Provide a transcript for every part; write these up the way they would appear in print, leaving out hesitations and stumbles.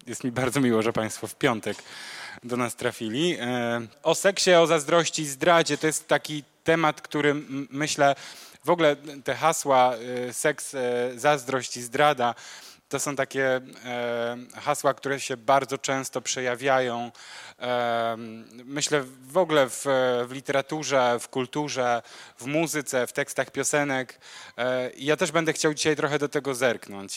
Jest mi bardzo miło, że Państwo w piątek do nas trafili. O seksie, o zazdrości, zdradzie to jest taki temat, który myślę, w ogóle te hasła seks, zazdrość i zdrada to są takie hasła, które się bardzo często przejawiają. Myślę w ogóle w literaturze, w kulturze, w muzyce, w tekstach piosenek. Ja też będę chciał dzisiaj trochę do tego zerknąć.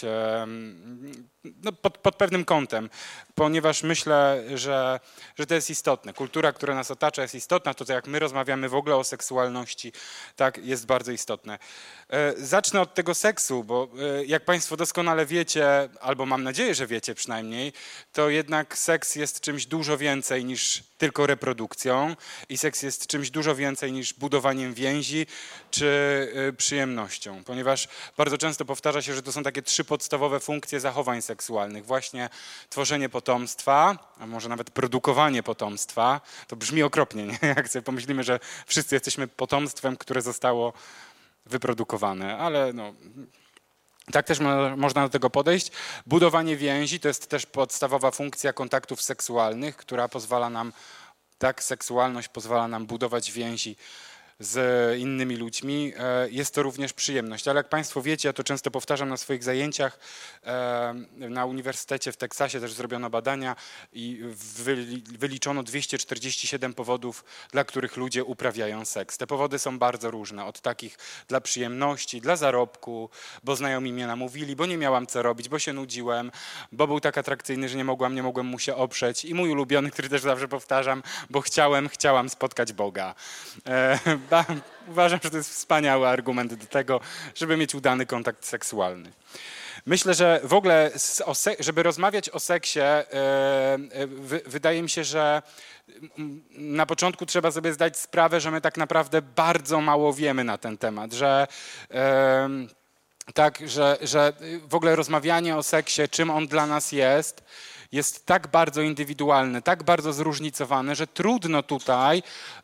No, pod pewnym kątem, ponieważ myślę, że to jest istotne. Kultura, która nas otacza, jest istotna. To, jak my rozmawiamy w ogóle o seksualności, tak, jest bardzo istotne. Zacznę od tego seksu, bo jak Państwo doskonale wiecie, albo mam nadzieję, że wiecie przynajmniej, to jednak seks jest czymś dużo więcej niż tylko reprodukcją i seks jest czymś dużo więcej niż budowaniem więzi czy przyjemnością, ponieważ bardzo często powtarza się, że to są takie 3 podstawowe funkcje zachowań seksualnych. Właśnie tworzenie potomstwa, a może nawet produkowanie potomstwa. To brzmi okropnie, nie? Jak sobie pomyślimy, że wszyscy jesteśmy potomstwem, które zostało wyprodukowane, ale no, tak też można do tego podejść. Budowanie więzi to jest też podstawowa funkcja kontaktów seksualnych, która pozwala nam, tak, seksualność pozwala nam budować więzi z innymi ludźmi. Jest to również przyjemność, ale jak Państwo wiecie, ja to często powtarzam na swoich zajęciach, na uniwersytecie w Teksasie też zrobiono badania i wyliczono 247 powodów, dla których ludzie uprawiają seks. Te powody są bardzo różne, od takich dla przyjemności, dla zarobku, bo znajomi mnie namówili, bo nie miałam co robić, bo się nudziłem, bo był tak atrakcyjny, że nie mogłem mu się oprzeć i mój ulubiony, który też zawsze powtarzam, bo chciałam spotkać Boga. Uważam, że to jest wspaniały argument do tego, żeby mieć udany kontakt seksualny. Myślę, że w ogóle, żeby rozmawiać o seksie, wydaje mi się, że na początku trzeba sobie zdać sprawę, że my tak naprawdę bardzo mało wiemy na ten temat, że w ogóle rozmawianie o seksie, czym on dla nas jest tak bardzo indywidualny, tak bardzo zróżnicowany, że trudno tutaj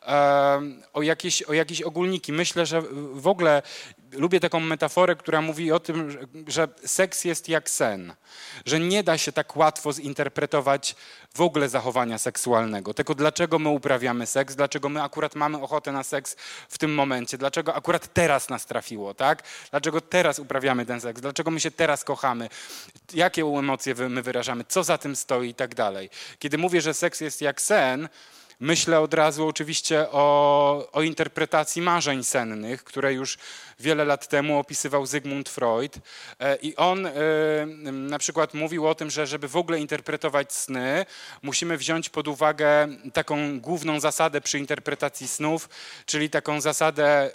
o jakieś ogólniki. Myślę, że w ogóle lubię taką metaforę, która mówi o tym, że seks jest jak sen, że nie da się tak łatwo zinterpretować w ogóle zachowania seksualnego, tego dlaczego my uprawiamy seks, dlaczego my akurat mamy ochotę na seks w tym momencie, dlaczego akurat teraz nas trafiło, tak? Dlaczego teraz uprawiamy ten seks, dlaczego my się teraz kochamy, jakie emocje my wyrażamy, co za tym stoi i tak dalej. Kiedy mówię, że seks jest jak sen, myślę od razu oczywiście o interpretacji marzeń sennych, które już wiele lat temu opisywał Zygmunt Freud. I on na przykład mówił o tym, że żeby w ogóle interpretować sny, musimy wziąć pod uwagę taką główną zasadę przy interpretacji snów, czyli taką zasadę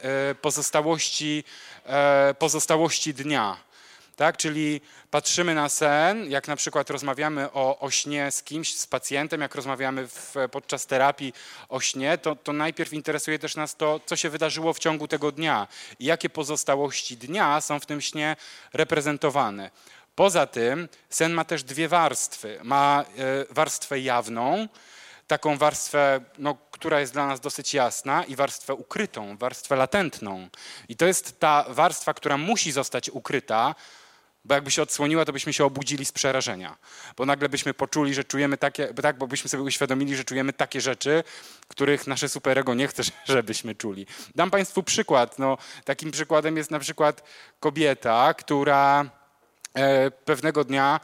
pozostałości dnia. Tak? Czyli patrzymy na sen, jak na przykład rozmawiamy o śnie z kimś, z pacjentem, jak rozmawiamy podczas terapii o śnie, to najpierw interesuje też nas to, co się wydarzyło w ciągu tego dnia i jakie pozostałości dnia są w tym śnie reprezentowane. Poza tym sen ma też 2 warstwy. Ma warstwę jawną, taką warstwę, która jest dla nas dosyć jasna, i warstwę ukrytą, warstwę latentną. I to jest ta warstwa, która musi zostać ukryta, bo jakby się odsłoniła, to byśmy się obudzili z przerażenia. Bo nagle byśmy poczuli, że czujemy bo byśmy sobie uświadomili, że czujemy takie rzeczy, których nasze superego nie chce, żebyśmy czuli. Dam Państwu przykład. Takim przykładem jest na przykład kobieta, która pewnego dnia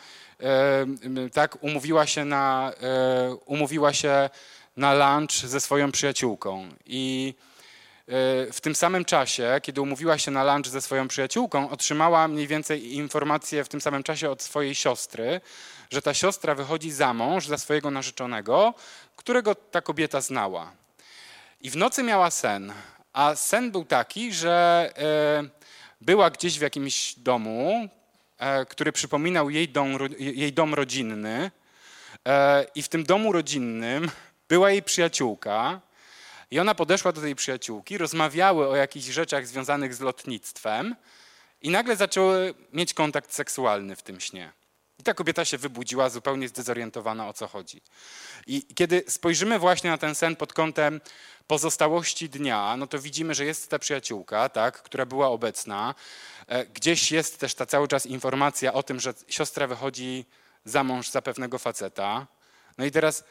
umówiła się na lunch ze swoją przyjaciółką i w tym samym czasie, kiedy umówiła się na lunch ze swoją przyjaciółką, otrzymała mniej więcej informację w tym samym czasie od swojej siostry, że ta siostra wychodzi za mąż za swojego narzeczonego, którego ta kobieta znała. I w nocy miała sen, a sen był taki, że była gdzieś w jakimś domu, który przypominał jej dom rodzinny, i w tym domu rodzinnym była jej przyjaciółka i ona podeszła do tej przyjaciółki, rozmawiały o jakichś rzeczach związanych z lotnictwem i nagle zaczęły mieć kontakt seksualny w tym śnie. I ta kobieta się wybudziła zupełnie zdezorientowana, o co chodzi. I kiedy spojrzymy właśnie na ten sen pod kątem pozostałości dnia, to widzimy, że jest ta przyjaciółka, tak, która była obecna. Gdzieś jest też ta cały czas informacja o tym, że siostra wychodzi za mąż za pewnego faceta. No i teraz,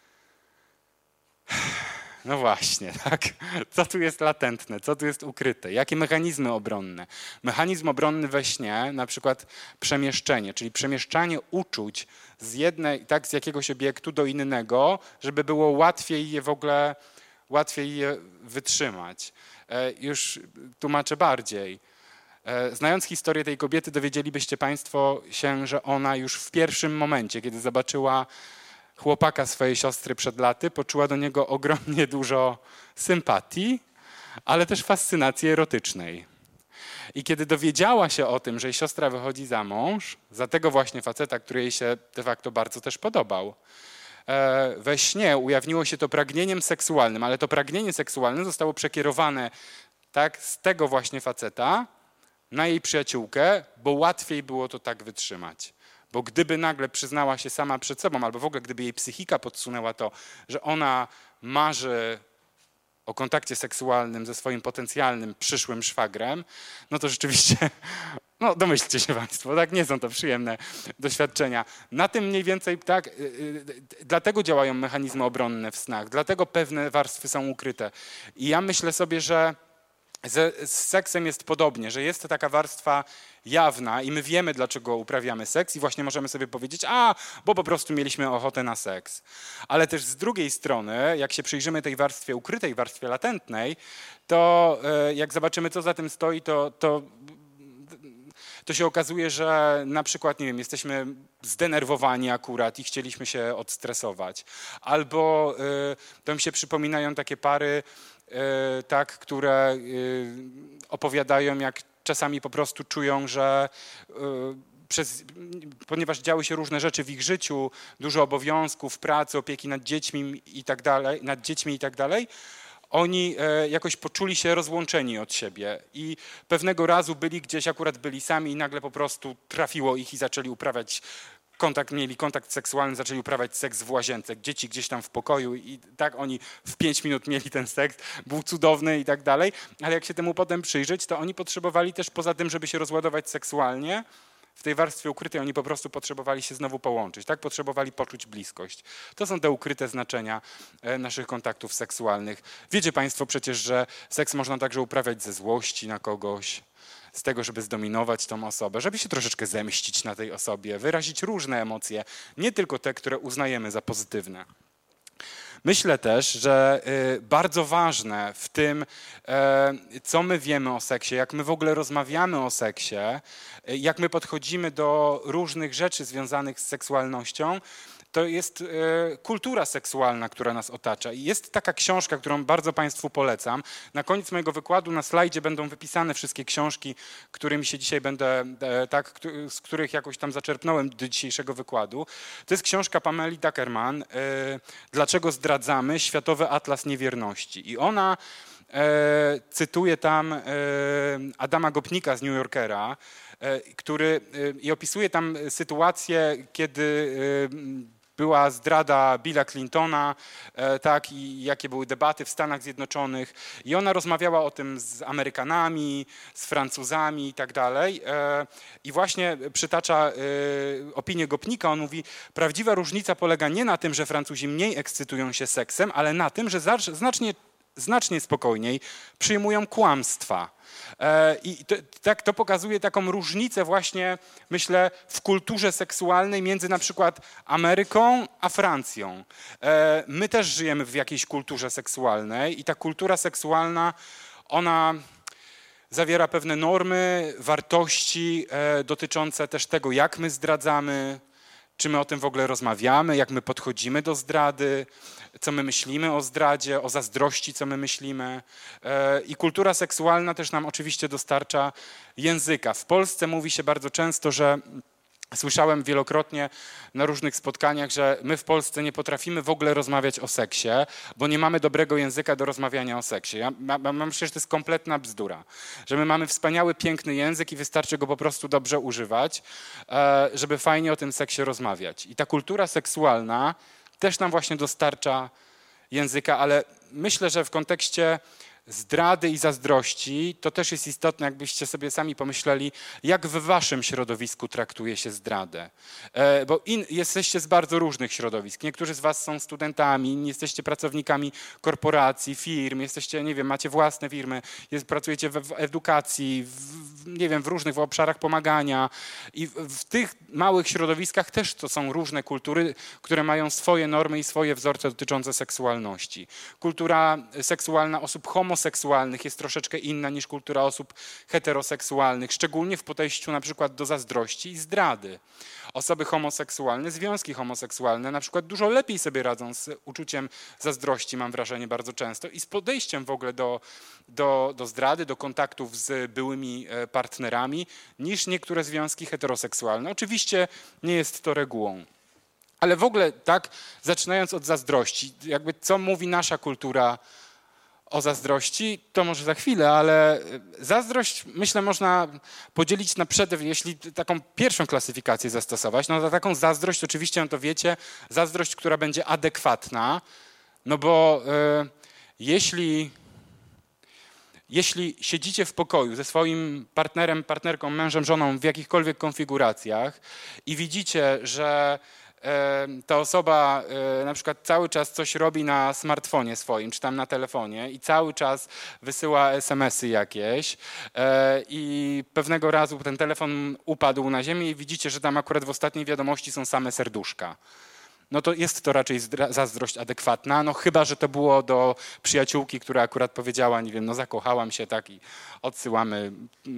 no właśnie, tak? Co tu jest latentne, co tu jest ukryte? Jakie mechanizmy obronne? Mechanizm obronny we śnie, na przykład przemieszczenie, czyli przemieszczanie uczuć z jakiegoś obiektu do innego, żeby było łatwiej je wytrzymać. Już tłumaczę bardziej. Znając historię tej kobiety, dowiedzielibyście Państwo się, że ona już w pierwszym momencie, kiedy zobaczyła chłopaka swojej siostry przed laty, poczuła do niego ogromnie dużo sympatii, ale też fascynacji erotycznej. I kiedy dowiedziała się o tym, że jej siostra wychodzi za mąż, za tego właśnie faceta, który jej się de facto bardzo też podobał, we śnie ujawniło się to pragnieniem seksualnym, ale to pragnienie seksualne zostało przekierowane tak, z tego właśnie faceta na jej przyjaciółkę, bo łatwiej było to tak wytrzymać. Bo gdyby nagle przyznała się sama przed sobą, albo w ogóle gdyby jej psychika podsunęła to, że ona marzy o kontakcie seksualnym ze swoim potencjalnym przyszłym szwagrem, no to rzeczywiście, no domyślcie się Państwo, tak, nie są to przyjemne doświadczenia. Na tym mniej więcej, tak, dlatego działają mechanizmy obronne w snach, dlatego pewne warstwy są ukryte. I ja myślę sobie, że z seksem jest podobnie, że jest to taka warstwa jawna i my wiemy, dlaczego uprawiamy seks i właśnie możemy sobie powiedzieć, bo po prostu mieliśmy ochotę na seks. Ale też z drugiej strony, jak się przyjrzymy tej warstwie ukrytej, warstwie latentnej, to jak zobaczymy, co za tym stoi, to się okazuje, że na przykład, nie wiem, jesteśmy zdenerwowani akurat i chcieliśmy się odstresować. Albo to mi się przypominają takie pary, tak, które opowiadają, jak czasami po prostu czują, że ponieważ działy się różne rzeczy w ich życiu, dużo obowiązków, pracy, opieki nad dziećmi i tak dalej, oni jakoś poczuli się rozłączeni od siebie i pewnego razu akurat byli sami i nagle po prostu trafiło ich i zaczęli mieli kontakt seksualny, zaczęli uprawiać seks w łazience, dzieci gdzieś tam w pokoju i tak oni w 5 minut mieli ten seks, był cudowny i tak dalej, ale jak się temu potem przyjrzeć, to oni potrzebowali też poza tym, żeby się rozładować seksualnie, w tej warstwie ukrytej oni po prostu potrzebowali się znowu połączyć, tak? Potrzebowali poczuć bliskość. To są te ukryte znaczenia naszych kontaktów seksualnych. Wiecie Państwo przecież, że seks można także uprawiać ze złości na kogoś, z tego, żeby zdominować tą osobę, żeby się troszeczkę zemścić na tej osobie, wyrazić różne emocje, nie tylko te, które uznajemy za pozytywne. Myślę też, że bardzo ważne w tym, co my wiemy o seksie, jak my w ogóle rozmawiamy o seksie, jak my podchodzimy do różnych rzeczy związanych z seksualnością, to jest kultura seksualna, która nas otacza. I jest taka książka, którą bardzo Państwu polecam. Na koniec mojego wykładu na slajdzie będą wypisane wszystkie książki, którymi się dzisiaj z których jakoś tam zaczerpnąłem do dzisiejszego wykładu. To jest książka Pameli Duckerman, Dlaczego zdradzamy? Światowy Atlas Niewierności. I ona cytuje tam Adama Gopnika z New Yorkera, który i opisuje tam sytuację, kiedy była zdrada Billa Clintona, tak, i jakie były debaty w Stanach Zjednoczonych. I ona rozmawiała o tym z Amerykanami, z Francuzami i tak dalej. I właśnie przytacza opinię Gopnika. On mówi, prawdziwa różnica polega nie na tym, że Francuzi mniej ekscytują się seksem, ale na tym, że znacznie spokojniej przyjmują kłamstwa. I to pokazuje taką różnicę właśnie, myślę, w kulturze seksualnej między na przykład Ameryką a Francją. My też żyjemy w jakiejś kulturze seksualnej i ta kultura seksualna, ona zawiera pewne normy, wartości dotyczące też tego, jak my zdradzamy, czy my o tym w ogóle rozmawiamy, jak my podchodzimy do zdrady, co my myślimy o zdradzie, o zazdrości, co my myślimy. I kultura seksualna też nam oczywiście dostarcza języka. W Polsce mówi się bardzo często, że słyszałem wielokrotnie na różnych spotkaniach, że my w Polsce nie potrafimy w ogóle rozmawiać o seksie, bo nie mamy dobrego języka do rozmawiania o seksie. Ja myślę, że to jest kompletna bzdura. Że my mamy wspaniały, piękny język i wystarczy go po prostu dobrze używać, żeby fajnie o tym seksie rozmawiać. I ta kultura seksualna też nam właśnie dostarcza języka, ale myślę, że w kontekście zdrady i zazdrości, to też jest istotne, jakbyście sobie sami pomyśleli, jak w waszym środowisku traktuje się zdradę. Bo jesteście z bardzo różnych środowisk. Niektórzy z was są studentami, inni jesteście pracownikami korporacji, firm, jesteście, nie wiem, macie własne firmy, pracujecie w edukacji, nie wiem, w różnych obszarach pomagania i w tych małych środowiskach też to są różne kultury, które mają swoje normy i swoje wzorce dotyczące seksualności. Kultura seksualna osób homoseksualnych jest troszeczkę inna niż kultura osób heteroseksualnych, szczególnie w podejściu na przykład do zazdrości i zdrady. Osoby homoseksualne, związki homoseksualne na przykład dużo lepiej sobie radzą z uczuciem zazdrości, mam wrażenie, bardzo często i z podejściem w ogóle do zdrady, do kontaktów z byłymi partnerami niż niektóre związki heteroseksualne. Oczywiście nie jest to regułą. Ale w ogóle tak, zaczynając od zazdrości, jakby co mówi nasza kultura o zazdrości, to może za chwilę, ale zazdrość myślę można podzielić na jeśli taką pierwszą klasyfikację zastosować, no to taką zazdrość, oczywiście no to wiecie, zazdrość, która będzie adekwatna, no bo jeśli siedzicie w pokoju ze swoim partnerem, partnerką, mężem, żoną w jakichkolwiek konfiguracjach i widzicie, że ta osoba na przykład cały czas coś robi na smartfonie swoim, czy tam na telefonie i cały czas wysyła SMS-y jakieś i pewnego razu ten telefon upadł na ziemię i widzicie, że tam akurat w ostatniej wiadomości są same serduszka. No to jest to raczej zazdrość adekwatna, no chyba, że to było do przyjaciółki, która akurat powiedziała, nie wiem, no zakochałam się, tak, i odsyłamy,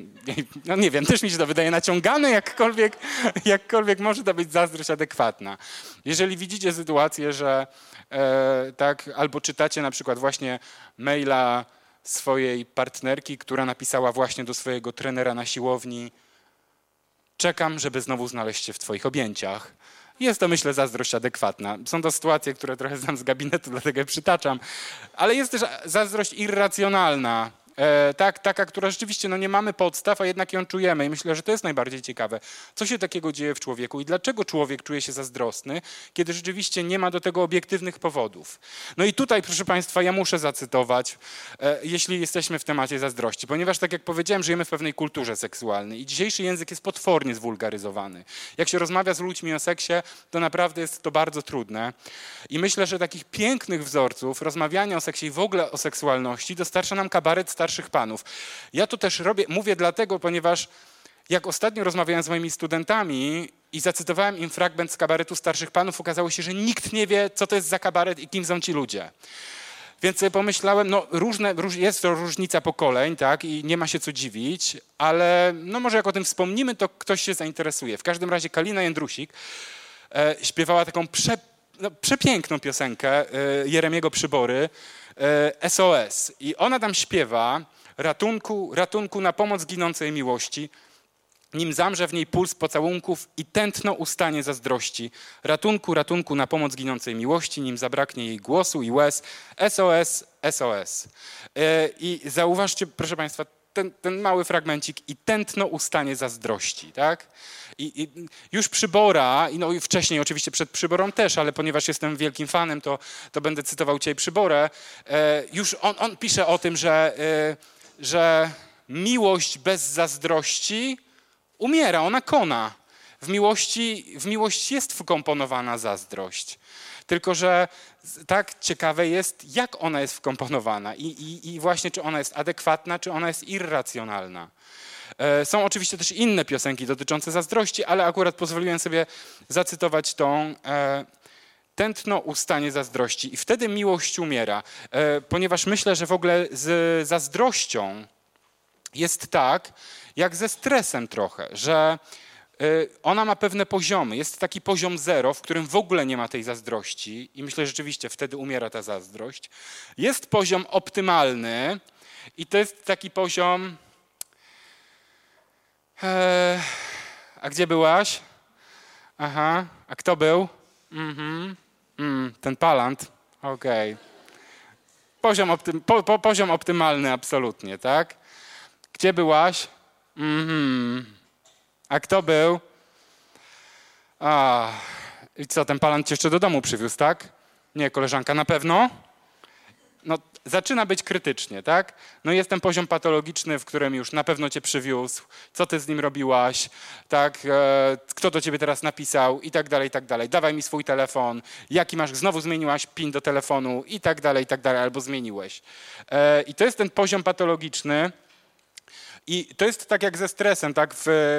no nie wiem, też mi się to wydaje naciągane, jakkolwiek może to być zazdrość adekwatna. Jeżeli widzicie sytuację, że tak, albo czytacie na przykład właśnie maila swojej partnerki, która napisała właśnie do swojego trenera na siłowni: czekam, żeby znowu znaleźć się w twoich objęciach. Jest to, myślę, zazdrość adekwatna. Są to sytuacje, które trochę znam z gabinetu, dlatego je przytaczam. Ale jest też zazdrość irracjonalna. Taka, która rzeczywiście no nie mamy podstaw, a jednak ją czujemy. I myślę, że to jest najbardziej ciekawe. Co się takiego dzieje w człowieku i dlaczego człowiek czuje się zazdrosny, kiedy rzeczywiście nie ma do tego obiektywnych powodów. No i tutaj, proszę Państwa, ja muszę zacytować, jeśli jesteśmy w temacie zazdrości, ponieważ tak jak powiedziałem, żyjemy w pewnej kulturze seksualnej i dzisiejszy język jest potwornie zwulgaryzowany. Jak się rozmawia z ludźmi o seksie, to naprawdę jest to bardzo trudne. I myślę, że takich pięknych wzorców rozmawiania o seksie i w ogóle o seksualności dostarcza nam kabaret starszych panów. Ja to też mówię dlatego, ponieważ jak ostatnio rozmawiałem z moimi studentami i zacytowałem im fragment z kabaretu starszych panów, okazało się, że nikt nie wie, co to jest za kabaret i kim są ci ludzie. Więc sobie pomyślałem, no jest to różnica pokoleń, tak, i nie ma się co dziwić, ale no może jak o tym wspomnimy, to ktoś się zainteresuje. W każdym razie Kalina Jędrusik śpiewała taką przepiękną piosenkę Jeremiego Przybory, SOS. I ona tam śpiewa: ratunku, ratunku, na pomoc ginącej miłości, nim zamrze w niej puls pocałunków i tętno ustanie zazdrości. Ratunku, ratunku, na pomoc ginącej miłości, nim zabraknie jej głosu i łez. SOS, SOS. I zauważcie, proszę Państwa, ten mały fragmencik: i tętno ustanie zazdrości, tak? I już Przybora, no i wcześniej oczywiście przed Przyborą też, ale ponieważ jestem wielkim fanem, to będę cytował dzisiaj Przyborę. Już on pisze o tym, że miłość bez zazdrości umiera, ona kona. W miłości jest wkomponowana zazdrość. Tylko że tak ciekawe jest, jak ona jest wkomponowana i właśnie czy ona jest adekwatna, czy ona jest irracjonalna. Są oczywiście też inne piosenki dotyczące zazdrości, ale akurat pozwoliłem sobie zacytować tą: tętno ustanie zazdrości i wtedy miłość umiera. Ponieważ myślę, że w ogóle z zazdrością jest tak, jak ze stresem trochę, że ona ma pewne poziomy. Jest taki poziom 0, w którym w ogóle nie ma tej zazdrości i myślę, że rzeczywiście wtedy umiera ta zazdrość. Jest poziom optymalny i to jest taki poziom... A gdzie byłaś? Aha, a kto był? Ten palant. Okej. Poziom optymalny absolutnie, tak? Gdzie byłaś? A kto był? I co, ten palant cię jeszcze do domu przywiózł, tak? Nie, koleżanka, na pewno? no, zaczyna być krytycznie, tak? No jest ten poziom patologiczny, w którym już na pewno cię przywiózł, co ty z nim robiłaś, tak? Kto do ciebie teraz napisał i tak dalej, i tak dalej. Dawaj mi swój telefon, jaki masz, znowu zmieniłaś PIN do telefonu i tak dalej, albo zmieniłeś. I to jest ten poziom patologiczny. I to jest tak jak ze stresem, tak?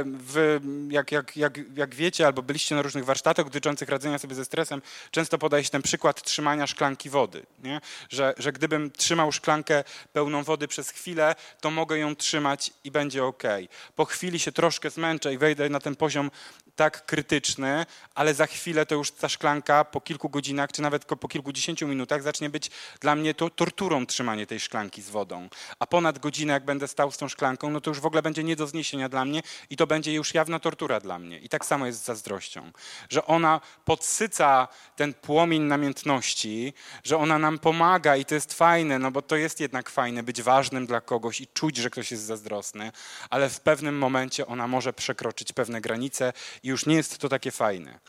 Jak wiecie, albo byliście na różnych warsztatach dotyczących radzenia sobie ze stresem, często podaje się ten przykład trzymania szklanki wody. Nie? Że gdybym trzymał szklankę pełną wody przez chwilę, to mogę ją trzymać i będzie ok. Po chwili się troszkę zmęczę i wejdę na ten poziom tak krytyczny, ale za chwilę to już ta szklanka po kilku godzinach, czy nawet po kilkudziesięciu minutach zacznie być dla mnie to torturą trzymanie tej szklanki z wodą. A ponad godzinę, jak będę stał z tą szklanką, no to już w ogóle będzie nie do zniesienia dla mnie i to będzie już jawna tortura dla mnie. I tak samo jest z zazdrością, że ona podsyca ten płomień namiętności, że ona nam pomaga i to jest fajne, no bo to jest jednak fajne być ważnym dla kogoś i czuć, że ktoś jest zazdrosny, ale w pewnym momencie ona może przekroczyć pewne granice i już nie jest to takie fajne.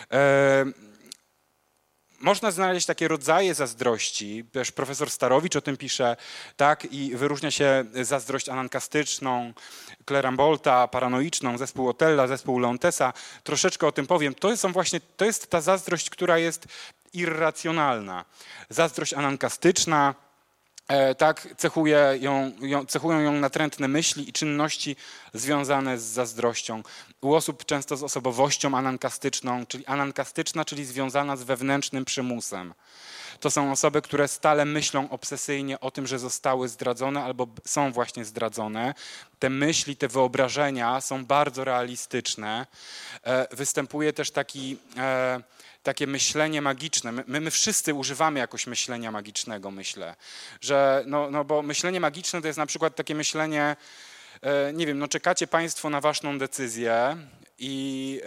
Można znaleźć takie rodzaje zazdrości, też profesor Starowicz o tym pisze, tak, i wyróżnia się zazdrość anankastyczną, Clare-Rambolta, paranoiczną, zespół Otella, zespół Leontesa. Troszeczkę o tym powiem. To jest ta zazdrość, która jest irracjonalna. Zazdrość anankastyczna, tak, cechują ją natrętne myśli i czynności związane z zazdrością. U osób często z osobowością anankastyczną, czyli związana z wewnętrznym przymusem. To są osoby, które stale myślą obsesyjnie o tym, że zostały zdradzone albo są właśnie zdradzone. Te myśli, te wyobrażenia są bardzo realistyczne. Występuje też takie myślenie magiczne. My wszyscy używamy jakoś myślenia magicznego, myślę. Że, bo myślenie magiczne to jest na przykład takie myślenie, nie wiem, czekacie państwo na ważną decyzję i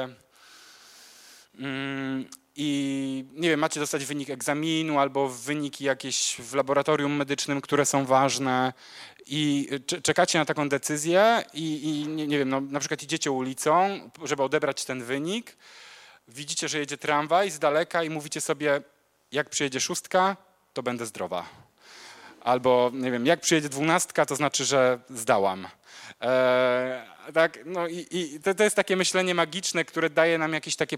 nie wiem, macie dostać wynik egzaminu albo wyniki jakieś w laboratorium medycznym, które są ważne i czekacie na taką decyzję i nie wiem, na przykład idziecie ulicą, żeby odebrać ten wynik. Widzicie, że jedzie tramwaj z daleka i mówicie sobie, jak przyjedzie 6, to będę zdrowa. Albo, nie wiem, jak przyjedzie 12, to znaczy, że zdałam. Tak, no i to jest takie myślenie magiczne, które daje nam jakieś takie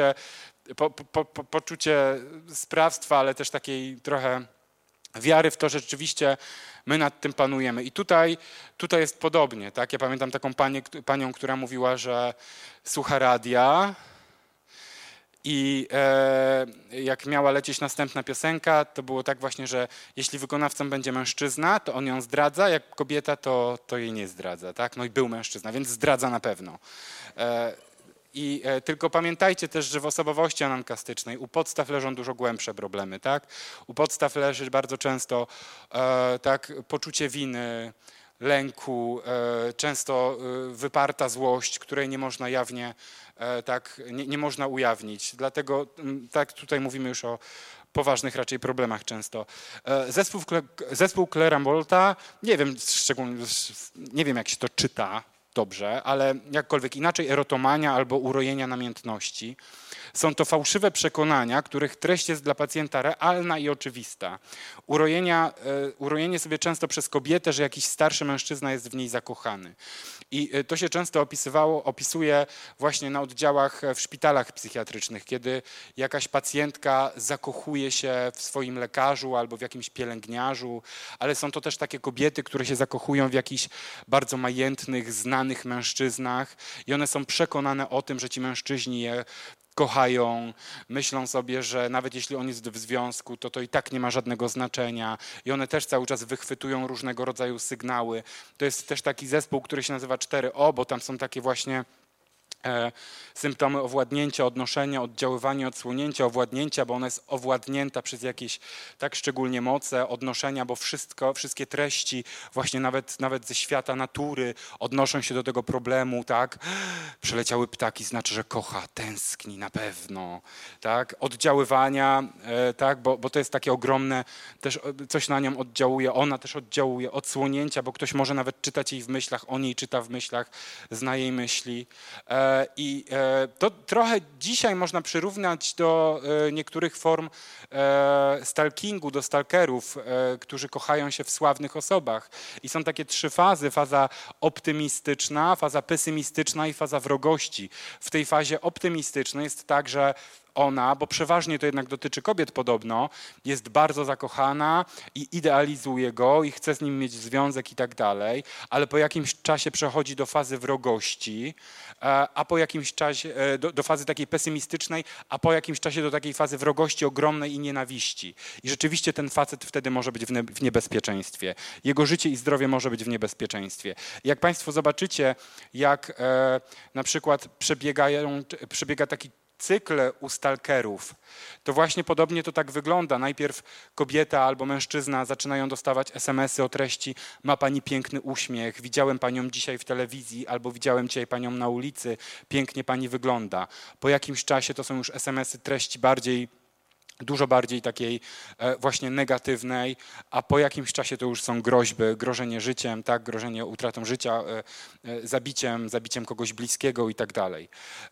poczucie sprawstwa, ale też takiej trochę wiary w to, że rzeczywiście my nad tym panujemy. I tutaj jest podobnie. Tak? Ja pamiętam taką panią, która mówiła, że słucha radia, i jak miała lecieć następna piosenka, to było tak właśnie, że jeśli wykonawcą będzie mężczyzna, to on ją zdradza, jak kobieta, to jej nie zdradza. Tak? No i był mężczyzna, więc zdradza na pewno. Tylko pamiętajcie też, że w osobowości anankastycznej u podstaw leżą dużo głębsze problemy. Tak? U podstaw leży bardzo często tak, poczucie winy, lęku, często wyparta złość, której nie można jawnie, tak, nie można ujawnić. Dlatego tak tutaj mówimy już o poważnych raczej problemach często. Zespół Clare-Rambolta, nie wiem jak się to czyta dobrze, ale jakkolwiek inaczej erotomania albo urojenia namiętności. Są to fałszywe przekonania, których treść jest dla pacjenta realna i oczywista. Urojenie sobie często przez kobietę, że jakiś starszy mężczyzna jest w niej zakochany. I to się często opisuje właśnie na oddziałach w szpitalach psychiatrycznych, kiedy jakaś pacjentka zakochuje się w swoim lekarzu albo w jakimś pielęgniarzu, ale są to też takie kobiety, które się zakochują w jakichś bardzo majętnych, znanych mężczyznach i one są przekonane o tym, że ci mężczyźni je kochają, myślą sobie, że nawet jeśli on jest w związku, to i tak nie ma żadnego znaczenia i one też cały czas wychwytują różnego rodzaju sygnały. To jest też taki zespół, który się nazywa 4O, bo tam są takie właśnie symptomy owładnięcia, odnoszenia, oddziaływania, odsłonięcia, owładnięcia, bo ona jest owładnięta przez jakieś tak szczególnie moce, odnoszenia, bo wszystkie treści właśnie nawet ze świata natury odnoszą się do tego problemu, tak? Przeleciały ptaki, znaczy, że kocha, tęskni na pewno, tak? Oddziaływania, tak? Bo to jest takie ogromne, też coś na nią oddziałuje, ona też oddziałuje, odsłonięcia, bo ktoś może nawet czytać jej w myślach, on jej czyta w myślach, zna jej myśli. To trochę dzisiaj można przyrównać do niektórych form stalkingu, do stalkerów, którzy kochają się w sławnych osobach. I są takie 3 fazy: faza optymistyczna, faza pesymistyczna i faza wrogości. W tej fazie optymistycznej jest tak, że ona, bo przeważnie to jednak dotyczy kobiet podobno, jest bardzo zakochana i idealizuje go i chce z nim mieć związek i tak dalej, ale po jakimś czasie przechodzi do fazy wrogości, a po jakimś czasie do fazy takiej pesymistycznej, a po jakimś czasie do takiej fazy wrogości ogromnej i nienawiści. I rzeczywiście ten facet wtedy może być w niebezpieczeństwie. Jego życie i zdrowie może być w niebezpieczeństwie. Jak Państwo zobaczycie, jak na przykład przebiega taki cykl u stalkerów, to właśnie podobnie to tak wygląda. Najpierw kobieta albo mężczyzna zaczynają dostawać SMS-y o treści: ma pani piękny uśmiech, widziałem panią dzisiaj w telewizji albo widziałem dzisiaj panią na ulicy, pięknie pani wygląda. Po jakimś czasie to są już SMS-y treści dużo bardziej takiej właśnie negatywnej, a po jakimś czasie to już są groźby, grożenie życiem, tak, grożenie utratą życia, zabiciem kogoś bliskiego i tak dalej.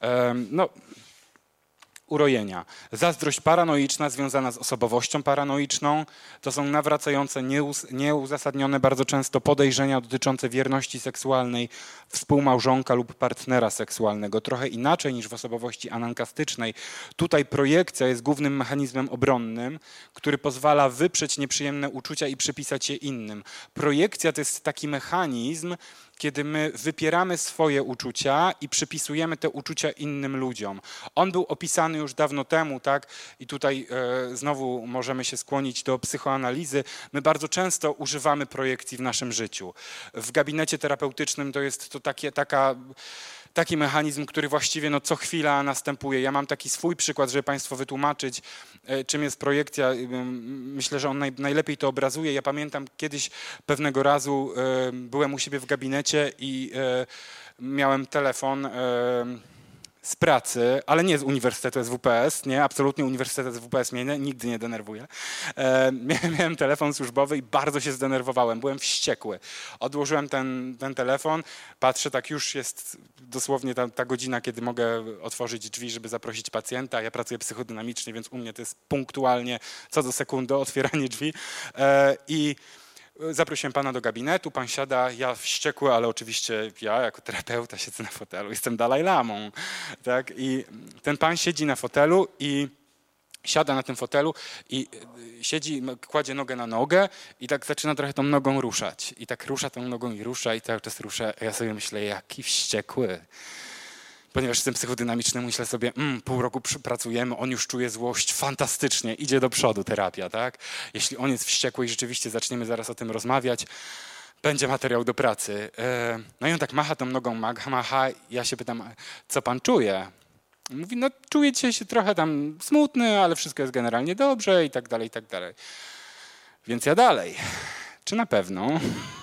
Urojenia. Zazdrość paranoiczna związana z osobowością paranoiczną. To są nawracające, nieuzasadnione bardzo często podejrzenia dotyczące wierności seksualnej współmałżonka lub partnera seksualnego. Trochę inaczej niż w osobowości anankastycznej. Tutaj projekcja jest głównym mechanizmem obronnym, który pozwala wyprzeć nieprzyjemne uczucia i przypisać je innym. Projekcja to jest taki mechanizm, kiedy my wypieramy swoje uczucia i przypisujemy te uczucia innym ludziom. On był opisany już dawno temu, tak? I tutaj znowu możemy się skłonić do psychoanalizy. My bardzo często używamy projekcji w naszym życiu. W gabinecie terapeutycznym to jest to taki mechanizm, który właściwie co chwila następuje. Ja mam taki swój przykład, żeby Państwu wytłumaczyć, czym jest projekcja. Myślę, że on najlepiej to obrazuje. Ja pamiętam kiedyś pewnego razu byłem u siebie w gabinecie i miałem telefon z pracy, ale nie z Uniwersytetu SWPS, nie, absolutnie Uniwersytet SWPS mnie nigdy nie denerwuje. Miałem telefon służbowy i bardzo się zdenerwowałem, byłem wściekły. Odłożyłem ten telefon, patrzę, tak już jest dosłownie ta godzina, kiedy mogę otworzyć drzwi, żeby zaprosić pacjenta. Ja pracuję psychodynamicznie, więc u mnie to jest punktualnie co do sekundy otwieranie drzwi i zaprosiłem pana do gabinetu, pan siada, ja wściekły, ale oczywiście ja jako terapeuta siedzę na fotelu, jestem Dalaj Lamą, tak? I ten pan siedzi na fotelu i siada na tym fotelu i siedzi, kładzie nogę na nogę i tak zaczyna trochę tą nogą ruszać. I tak rusza tą nogą i rusza i cały czas rusza. Ja sobie myślę, jaki wściekły. Ponieważ jestem psychodynamiczny, myślę sobie, pół roku pracujemy, on już czuje złość, fantastycznie, idzie do przodu terapia, tak? Jeśli on jest wściekły i rzeczywiście zaczniemy zaraz o tym rozmawiać, będzie materiał do pracy. No i on tak macha tą nogą, macha, ja się pytam, co pan czuje? Mówi, no czuję dzisiaj się trochę tam smutny, ale wszystko jest generalnie dobrze i tak dalej, i tak dalej. Więc ja dalej. Czy na pewno?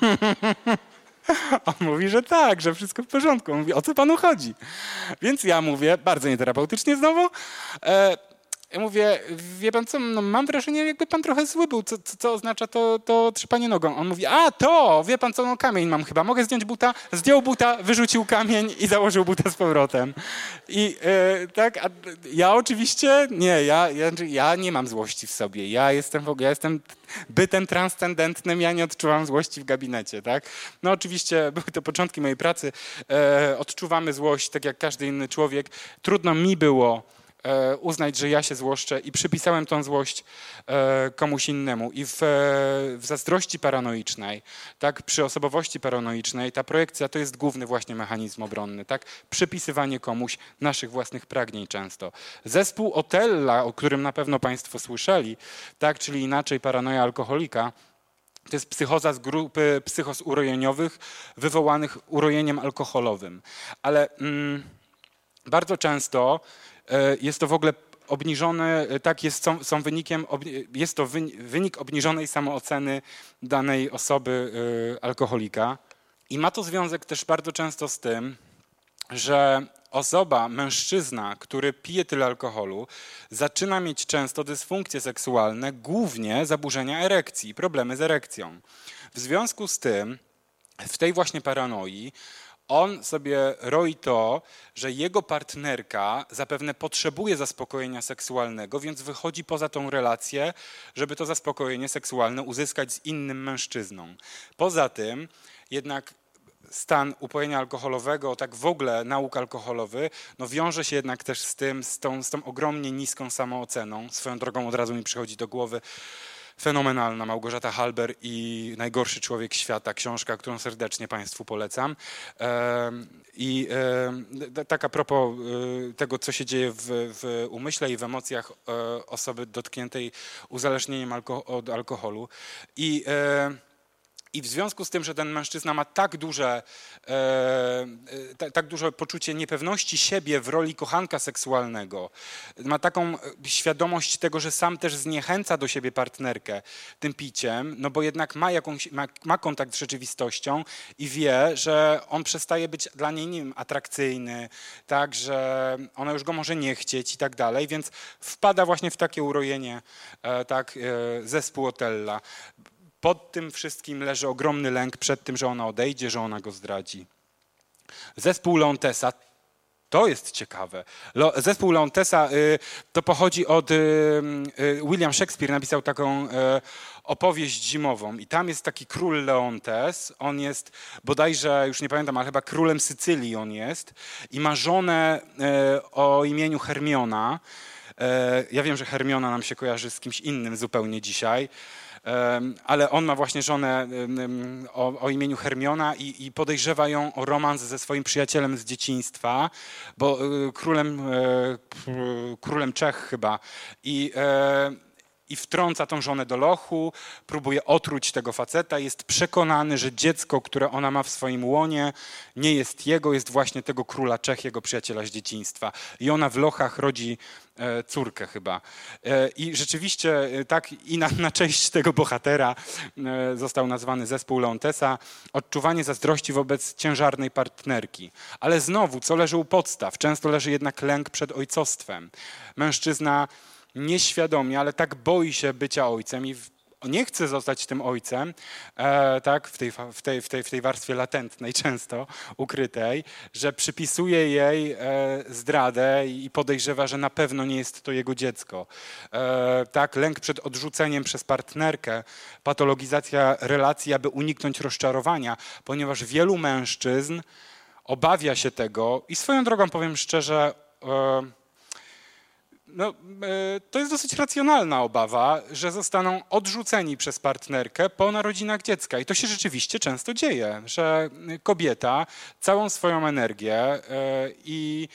On mówi, że tak, że wszystko w porządku. On mówi, o co panu chodzi? Więc ja mówię, bardzo nieterapeutycznie znowu, ja mówię, wie pan co, no mam wrażenie, jakby pan trochę zły był, co oznacza to trzepanie nogą. On mówi, wie pan co, no kamień mam chyba, mogę zdjąć buta? Zdjął buta, wyrzucił kamień i założył buta z powrotem. I tak, a ja oczywiście, nie, ja nie mam złości w sobie, ja jestem bytem transcendentnym, ja nie odczuwam złości w gabinecie, tak? No oczywiście były to początki mojej pracy, odczuwamy złość tak jak każdy inny człowiek, trudno mi było uznać, że ja się złoszczę i przypisałem tą złość komuś innemu. I w zazdrości paranoicznej, tak, przy osobowości paranoicznej, ta projekcja to jest główny właśnie mechanizm obronny, tak, przypisywanie komuś naszych własnych pragnień często. Zespół Otella, o którym na pewno Państwo słyszeli, tak, czyli inaczej paranoja alkoholika, to jest psychoza z grupy psychos urojeniowych wywołanych urojeniem alkoholowym. Ale bardzo często jest to w ogóle obniżone, tak, jest to wynik obniżonej samooceny danej osoby alkoholika. I ma to związek też bardzo często z tym, że mężczyzna, który pije tyle alkoholu, zaczyna mieć często dysfunkcje seksualne, głównie zaburzenia erekcji, problemy z erekcją. W związku z tym, w tej właśnie paranoi, on sobie roi to, że jego partnerka zapewne potrzebuje zaspokojenia seksualnego, więc wychodzi poza tą relację, żeby to zaspokojenie seksualne uzyskać z innym mężczyzną. Poza tym jednak stan upojenia alkoholowego, tak w ogóle nauk alkoholowy, no wiąże się jednak też z tą ogromnie niską samooceną. Swoją drogą od razu mi przychodzi do głowy fenomenalna Małgorzata Halber i Najgorszy człowiek świata, książka, którą serdecznie Państwu polecam. I tak a propos tego, co się dzieje w umyśle i w emocjach osoby dotkniętej uzależnieniem od alkoholu. I w związku z tym, że ten mężczyzna ma tak duże poczucie niepewności siebie w roli kochanka seksualnego, ma taką świadomość tego, że sam też zniechęca do siebie partnerkę tym piciem, no bo jednak ma kontakt z rzeczywistością i wie, że on przestaje być dla niej, nie wiem, atrakcyjny, tak, że ona już go może nie chcieć i tak dalej, więc wpada właśnie w takie urojenie, zespół Otella. Pod tym wszystkim leży ogromny lęk przed tym, że ona odejdzie, że ona go zdradzi. Zespół Leontesa, to jest ciekawe. Zespół Leontesa to pochodzi od... William Shakespeare napisał taką opowieść zimową i tam jest taki król Leontes. On jest bodajże, już nie pamiętam, ale chyba królem Sycylii on jest i ma żonę o imieniu Hermiona. Ja wiem, że Hermiona nam się kojarzy z kimś innym zupełnie dzisiaj, ale on ma właśnie żonę o imieniu Hermiona i podejrzewa ją o romans ze swoim przyjacielem z dzieciństwa, bo królem Czech chyba. I wtrąca tą żonę do lochu, próbuje otruć tego faceta, jest przekonany, że dziecko, które ona ma w swoim łonie, nie jest jego, jest właśnie tego króla Czech, jego przyjaciela z dzieciństwa. I ona w lochach rodzi córkę chyba. I rzeczywiście tak i na cześć tego bohatera został nazwany zespół Leontesa, odczuwanie zazdrości wobec ciężarnej partnerki. Ale znowu, co leży u podstaw? Często leży jednak lęk przed ojcostwem. Mężczyzna nieświadomie, ale tak boi się bycia ojcem i nie chce zostać tym ojcem, tak, w tej warstwie latentnej, często ukrytej, że przypisuje jej zdradę i podejrzewa, że na pewno nie jest to jego dziecko. Tak, lęk przed odrzuceniem przez partnerkę, patologizacja relacji, aby uniknąć rozczarowania, ponieważ wielu mężczyzn obawia się tego i swoją drogą powiem szczerze, to jest dosyć racjonalna obawa, że zostaną odrzuceni przez partnerkę po narodzinach dziecka. I to się rzeczywiście często dzieje, że kobieta całą swoją energię i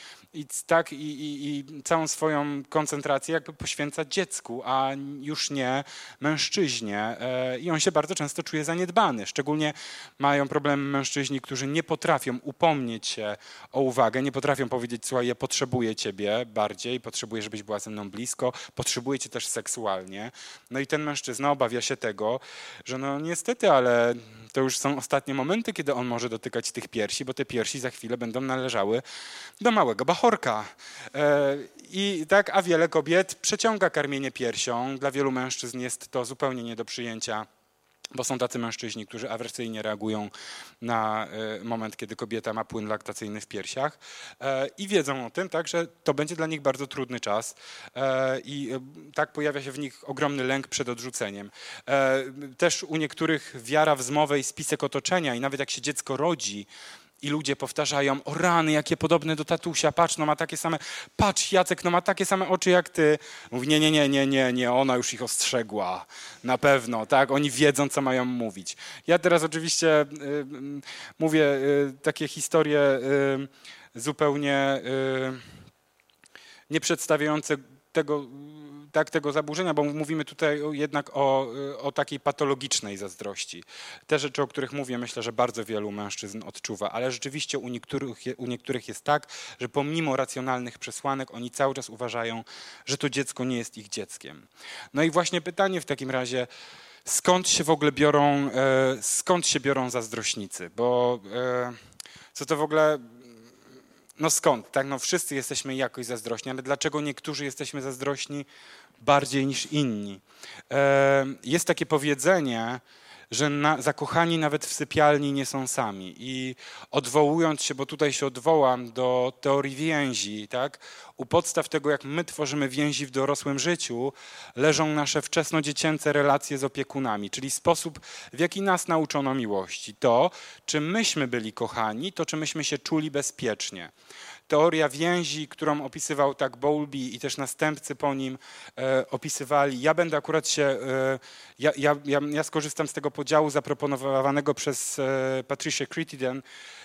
całą swoją koncentrację jakby poświęca dziecku, a już nie mężczyźnie. I on się bardzo często czuje zaniedbany. Szczególnie mają problem mężczyźni, którzy nie potrafią upomnieć się o uwagę, nie potrafią powiedzieć: słuchaj, ja potrzebuję ciebie bardziej, potrzebuję, żebyś była ze mną blisko, potrzebuję cię też seksualnie. No i ten mężczyzna obawia się tego, że no niestety, ale to już są ostatnie momenty, kiedy on może dotykać tych piersi, bo te piersi za chwilę będą należały do małego bachorka. I tak, a wiele kobiet przeciąga karmienie piersią. Dla wielu mężczyzn jest to zupełnie nie do przyjęcia, bo są tacy mężczyźni, którzy awersyjnie reagują na moment, kiedy kobieta ma płyn laktacyjny w piersiach i wiedzą o tym, tak, że to będzie dla nich bardzo trudny czas i tak pojawia się w nich ogromny lęk przed odrzuceniem. Też u niektórych wiara w zmowę i spisek otoczenia i nawet jak się dziecko rodzi, i ludzie powtarzają: o rany, jakie podobne do tatusia, patrz, no ma takie same, patrz Jacek, no ma takie same oczy jak ty. Mówi: nie, ona już ich ostrzegła, na pewno, tak, oni wiedzą, co mają mówić. Ja teraz oczywiście mówię takie historie zupełnie nie przedstawiające tego zaburzenia, bo mówimy tutaj jednak o takiej patologicznej zazdrości. Te rzeczy, o których mówię, myślę, że bardzo wielu mężczyzn odczuwa, ale rzeczywiście u niektórych jest tak, że pomimo racjonalnych przesłanek oni cały czas uważają, że to dziecko nie jest ich dzieckiem. No i właśnie pytanie w takim razie, skąd się biorą zazdrośnicy? Bo co to w ogóle... No skąd? Tak, no wszyscy jesteśmy jakoś zazdrośni, ale dlaczego niektórzy jesteśmy zazdrośni bardziej niż inni? Jest takie powiedzenie, że zakochani nawet w sypialni nie są sami. I odwołując się, bo tutaj się odwołam do teorii więzi, tak? U podstaw tego, jak my tworzymy więzi w dorosłym życiu, leżą nasze wczesnodziecięce relacje z opiekunami, czyli sposób, w jaki nas nauczono miłości. To, czy myśmy byli kochani, to, czy myśmy się czuli bezpiecznie. Teoria więzi, którą opisywał tak Bowlby i też następcy po nim opisywali. Ja będę akurat ja skorzystam z tego podziału zaproponowanego przez Patricia Crittenden.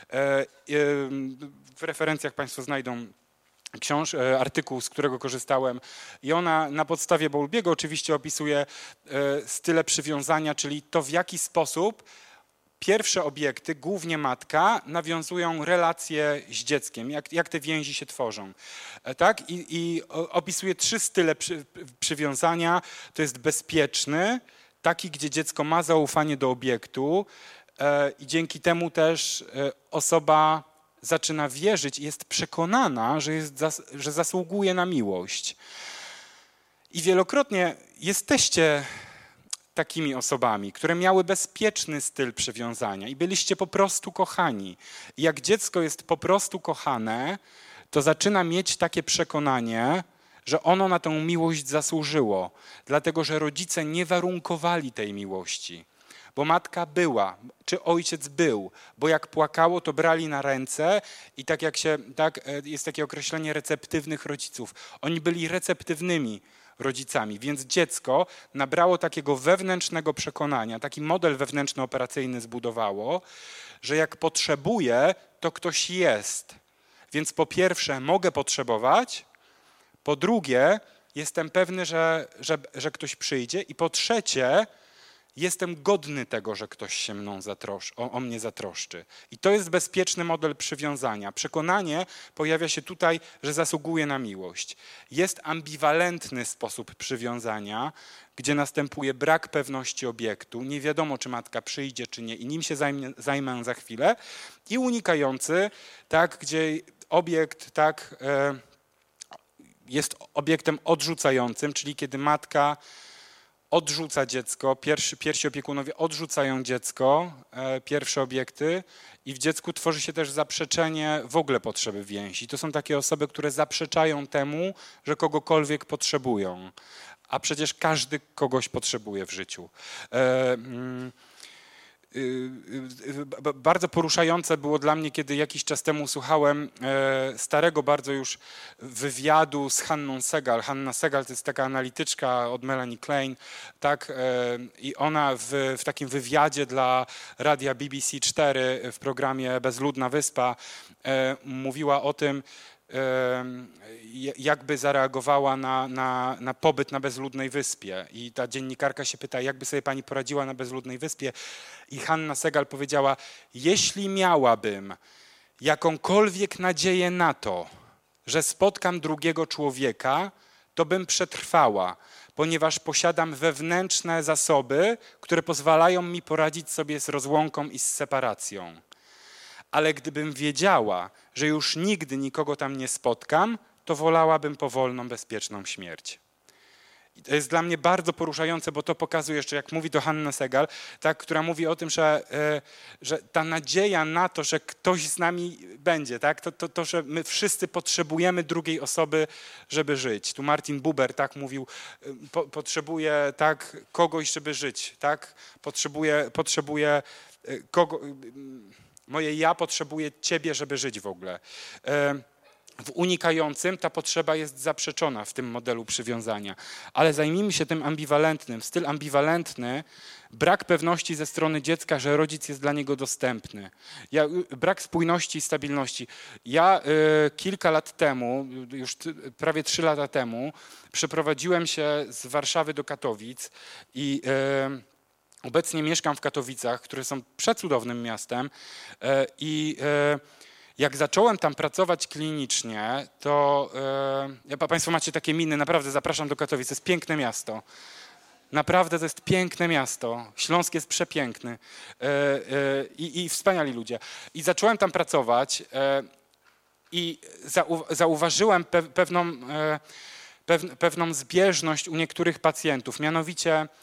W referencjach Państwo znajdą artykuł, z którego korzystałem i ona na podstawie Bowlbiego oczywiście opisuje style przywiązania, czyli to, w jaki sposób pierwsze obiekty, głównie matka, nawiązują relacje z dzieckiem, jak te więzi się tworzą. Tak? I opisuje 3 style przywiązania. To jest bezpieczny, taki, gdzie dziecko ma zaufanie do obiektu i dzięki temu też osoba zaczyna wierzyć i jest przekonana, że zasługuje na miłość. I wielokrotnie jesteście takimi osobami, które miały bezpieczny styl przywiązania i byliście po prostu kochani. I jak dziecko jest po prostu kochane, to zaczyna mieć takie przekonanie, że ono na tę miłość zasłużyło, dlatego że rodzice nie warunkowali tej miłości. Bo matka była, czy ojciec był, bo jak płakało, to brali na ręce i tak jest takie określenie receptywnych rodziców. Oni byli receptywnymi rodzicami, więc dziecko nabrało takiego wewnętrznego przekonania, taki model wewnętrzno-operacyjny zbudowało, że jak potrzebuje, to ktoś jest. Więc po pierwsze mogę potrzebować, po drugie jestem pewny, że ktoś przyjdzie i po trzecie jestem godny tego, że ktoś się o mnie zatroszczy. I to jest bezpieczny model przywiązania. Przekonanie pojawia się tutaj, że zasługuje na miłość. Jest ambiwalentny sposób przywiązania, gdzie następuje brak pewności obiektu. Nie wiadomo, czy matka przyjdzie, czy nie i nim się zajmę za chwilę. I unikający, tak, gdzie obiekt jest obiektem odrzucającym, czyli kiedy matka odrzuca dziecko, pierwsi opiekunowie odrzucają dziecko, pierwsze obiekty i w dziecku tworzy się też zaprzeczenie w ogóle potrzeby więzi. To są takie osoby, które zaprzeczają temu, że kogokolwiek potrzebują, a przecież każdy kogoś potrzebuje w życiu. Bardzo poruszające było dla mnie, kiedy jakiś czas temu słuchałem starego bardzo już wywiadu z Hanną Segal. Hanna Segal to jest taka analityczka od Melanie Klein, tak? I ona w takim wywiadzie dla radia BBC 4 w programie Bezludna Wyspa mówiła o tym, jakby zareagowała na pobyt na bezludnej wyspie. I ta dziennikarka się pyta, jakby sobie pani poradziła na bezludnej wyspie. I Hanna Segal powiedziała, jeśli miałabym jakąkolwiek nadzieję na to, że spotkam drugiego człowieka, to bym przetrwała, ponieważ posiadam wewnętrzne zasoby, które pozwalają mi poradzić sobie z rozłąką i z separacją. Ale gdybym wiedziała, że już nigdy nikogo tam nie spotkam, to wolałabym powolną, bezpieczną śmierć. I to jest dla mnie bardzo poruszające, bo to pokazuje jeszcze, jak mówi to Hanna Segal, tak, która mówi o tym, że ta nadzieja na to, że ktoś z nami będzie, tak, to, że my wszyscy potrzebujemy drugiej osoby, żeby żyć. Tu Martin Buber tak mówił, potrzebuje tak kogoś, żeby żyć, tak, potrzebuje kogo. Moje ja potrzebuje ciebie, żeby żyć w ogóle. W unikającym ta potrzeba jest zaprzeczona w tym modelu przywiązania. Ale zajmijmy się tym ambiwalentnym. Styl ambiwalentny, brak pewności ze strony dziecka, że rodzic jest dla niego dostępny. Brak spójności i stabilności. Ja kilka lat temu, już prawie 3 lata temu, przeprowadziłem się z Warszawy do Katowic i obecnie mieszkam w Katowicach, które są przecudownym miastem i jak zacząłem tam pracować klinicznie, to Państwo macie takie miny, naprawdę zapraszam do Katowic, to jest piękne miasto. Naprawdę to jest piękne miasto. Śląsk jest przepiękny i wspaniali ludzie. I zacząłem tam pracować i zauważyłem pewną zbieżność u niektórych pacjentów, mianowicie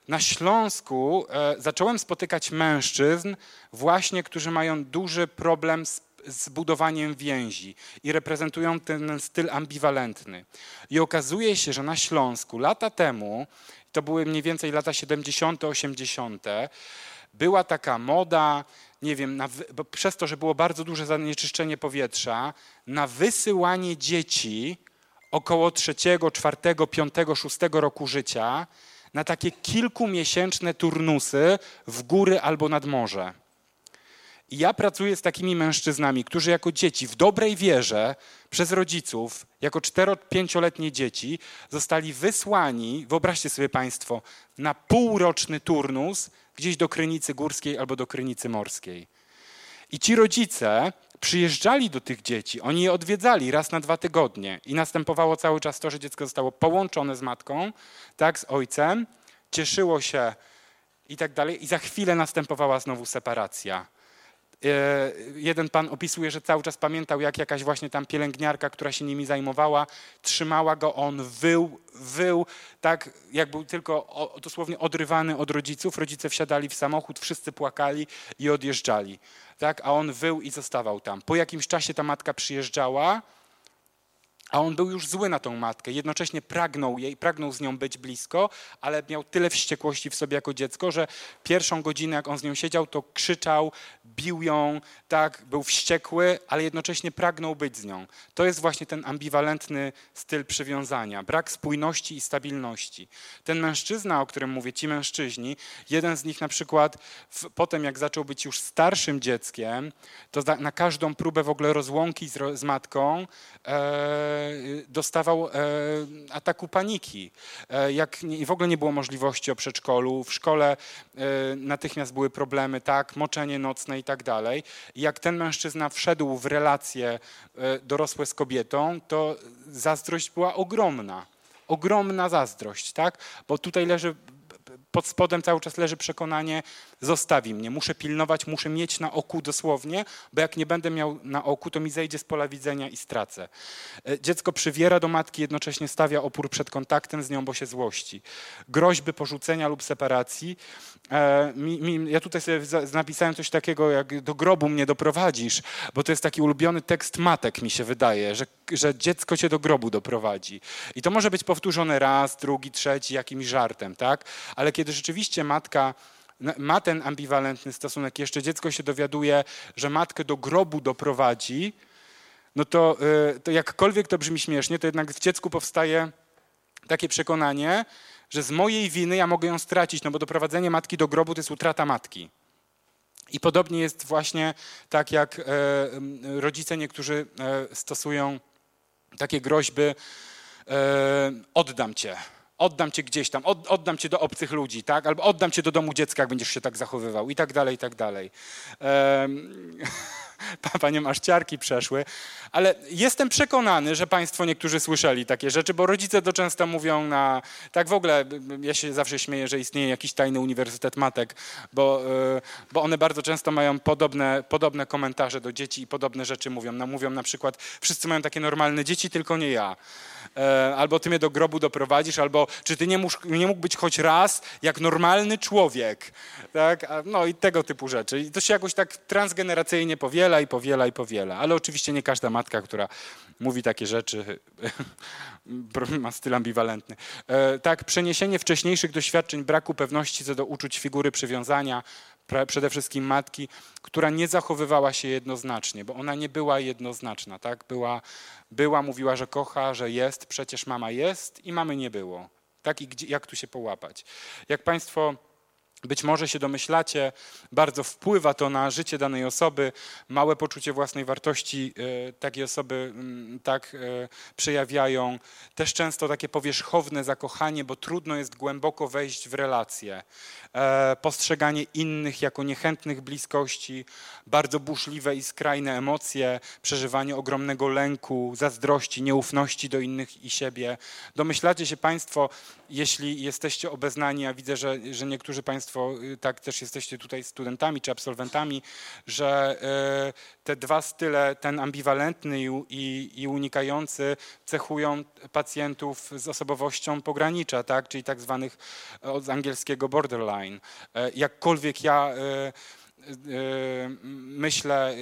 Na Śląsku zacząłem spotykać mężczyzn właśnie, którzy mają duży problem z budowaniem więzi i reprezentują ten styl ambiwalentny. I okazuje się, że na Śląsku lata temu, to były mniej więcej lata 70., 80., była taka moda, nie wiem, bo przez to, że było bardzo duże zanieczyszczenie powietrza, na wysyłanie dzieci około 3., 4., 5., 6. roku życia na takie kilkumiesięczne turnusy w góry albo nad morze. I ja pracuję z takimi mężczyznami, którzy jako dzieci w dobrej wierze przez rodziców, jako 4-5-letnie dzieci zostali wysłani, wyobraźcie sobie państwo, na półroczny turnus gdzieś do Krynicy Górskiej albo do Krynicy Morskiej. I ci rodzice przyjeżdżali do tych dzieci, oni je odwiedzali raz na 2 tygodnie i następowało cały czas to, że dziecko zostało połączone z matką, tak, z ojcem, cieszyło się i tak dalej i za chwilę następowała znowu separacja. Jeden pan opisuje, że cały czas pamiętał, jak jakaś właśnie tam pielęgniarka, która się nimi zajmowała, trzymała go, on wył, tak jak był tylko dosłownie odrywany od rodziców. Rodzice wsiadali w samochód, wszyscy płakali i odjeżdżali, tak? A on wył i zostawał tam. Po jakimś czasie ta matka przyjeżdżała, a on był już zły na tą matkę. Jednocześnie pragnął z nią być blisko, ale miał tyle wściekłości w sobie jako dziecko, że pierwszą godzinę, jak on z nią siedział, to krzyczał, bił ją, tak, był wściekły, ale jednocześnie pragnął być z nią. To jest właśnie ten ambiwalentny styl przywiązania, brak spójności i stabilności. Ten mężczyzna, o którym mówię, ci mężczyźni, jeden z nich na przykład potem, jak zaczął być już starszym dzieckiem, to na każdą próbę w ogóle rozłąki z matką dostawał ataku paniki. Jak w ogóle nie było możliwości o przedszkolu, w szkole natychmiast były problemy, tak, moczenie nocne i tak dalej. I jak ten mężczyzna wszedł w relacje dorosłe z kobietą, to zazdrość była ogromna. Ogromna zazdrość, tak? Bo tutaj pod spodem cały czas leży przekonanie, zostawi mnie, muszę pilnować, muszę mieć na oku dosłownie, bo jak nie będę miał na oku, to mi zejdzie z pola widzenia i stracę. Dziecko przywiera do matki, jednocześnie stawia opór przed kontaktem z nią, bo się złości. Groźby porzucenia lub separacji. Ja tutaj sobie napisałem coś takiego, jak do grobu mnie doprowadzisz, bo to jest taki ulubiony tekst matek, mi się wydaje, że dziecko cię do grobu doprowadzi. I to może być powtórzone raz, drugi, trzeci, jakimś żartem, tak? Ale kiedy rzeczywiście matka ma ten ambiwalentny stosunek, jeszcze dziecko się dowiaduje, że matkę do grobu doprowadzi, no to jakkolwiek to brzmi śmiesznie, to jednak w dziecku powstaje takie przekonanie, że z mojej winy ja mogę ją stracić, no bo doprowadzenie matki do grobu to jest utrata matki. I podobnie jest właśnie tak, jak rodzice niektórzy stosują takie groźby, oddam cię gdzieś tam, oddam cię do obcych ludzi, tak? Albo oddam cię do domu dziecka, jak będziesz się tak zachowywał i tak dalej, i tak dalej. Paniom aż ciarki przeszły, ale jestem przekonany, że państwo niektórzy słyszeli takie rzeczy, bo rodzice to często mówią tak w ogóle, ja się zawsze śmieję, że istnieje jakiś tajny uniwersytet matek, bo one bardzo często mają podobne komentarze do dzieci i podobne rzeczy mówią. Mówią na przykład, wszyscy mają takie normalne dzieci, tylko nie ja. Albo ty mnie do grobu doprowadzisz, albo czy ty nie mógł być choć raz jak normalny człowiek. Tak? No i tego typu rzeczy. I to się jakoś tak transgeneracyjnie powiela. Ale oczywiście nie każda matka, która mówi takie rzeczy, ma styl ambiwalentny. Tak, przeniesienie wcześniejszych doświadczeń braku pewności co do uczuć figury przywiązania, przede wszystkim matki, która nie zachowywała się jednoznacznie, bo ona nie była jednoznaczna. Tak? Mówiła, że kocha, że jest, przecież mama jest i mamy nie było. Tak? I jak tu się połapać? Jak państwo być może się domyślacie, bardzo wpływa to na życie danej osoby, małe poczucie własnej wartości takie osoby tak przejawiają. Też często takie powierzchowne zakochanie, bo trudno jest głęboko wejść w relacje. Postrzeganie innych jako niechętnych bliskości, bardzo burzliwe i skrajne emocje, przeżywanie ogromnego lęku, zazdrości, nieufności do innych i siebie. Domyślacie się państwo, jeśli jesteście obeznani, a widzę, że niektórzy państwo Państwo tak też jesteście tutaj studentami czy absolwentami, że te dwa style, ten ambiwalentny i unikający, cechują pacjentów z osobowością pogranicza, tak? Czyli tak zwanych od angielskiego borderline. Jakkolwiek ja myślę,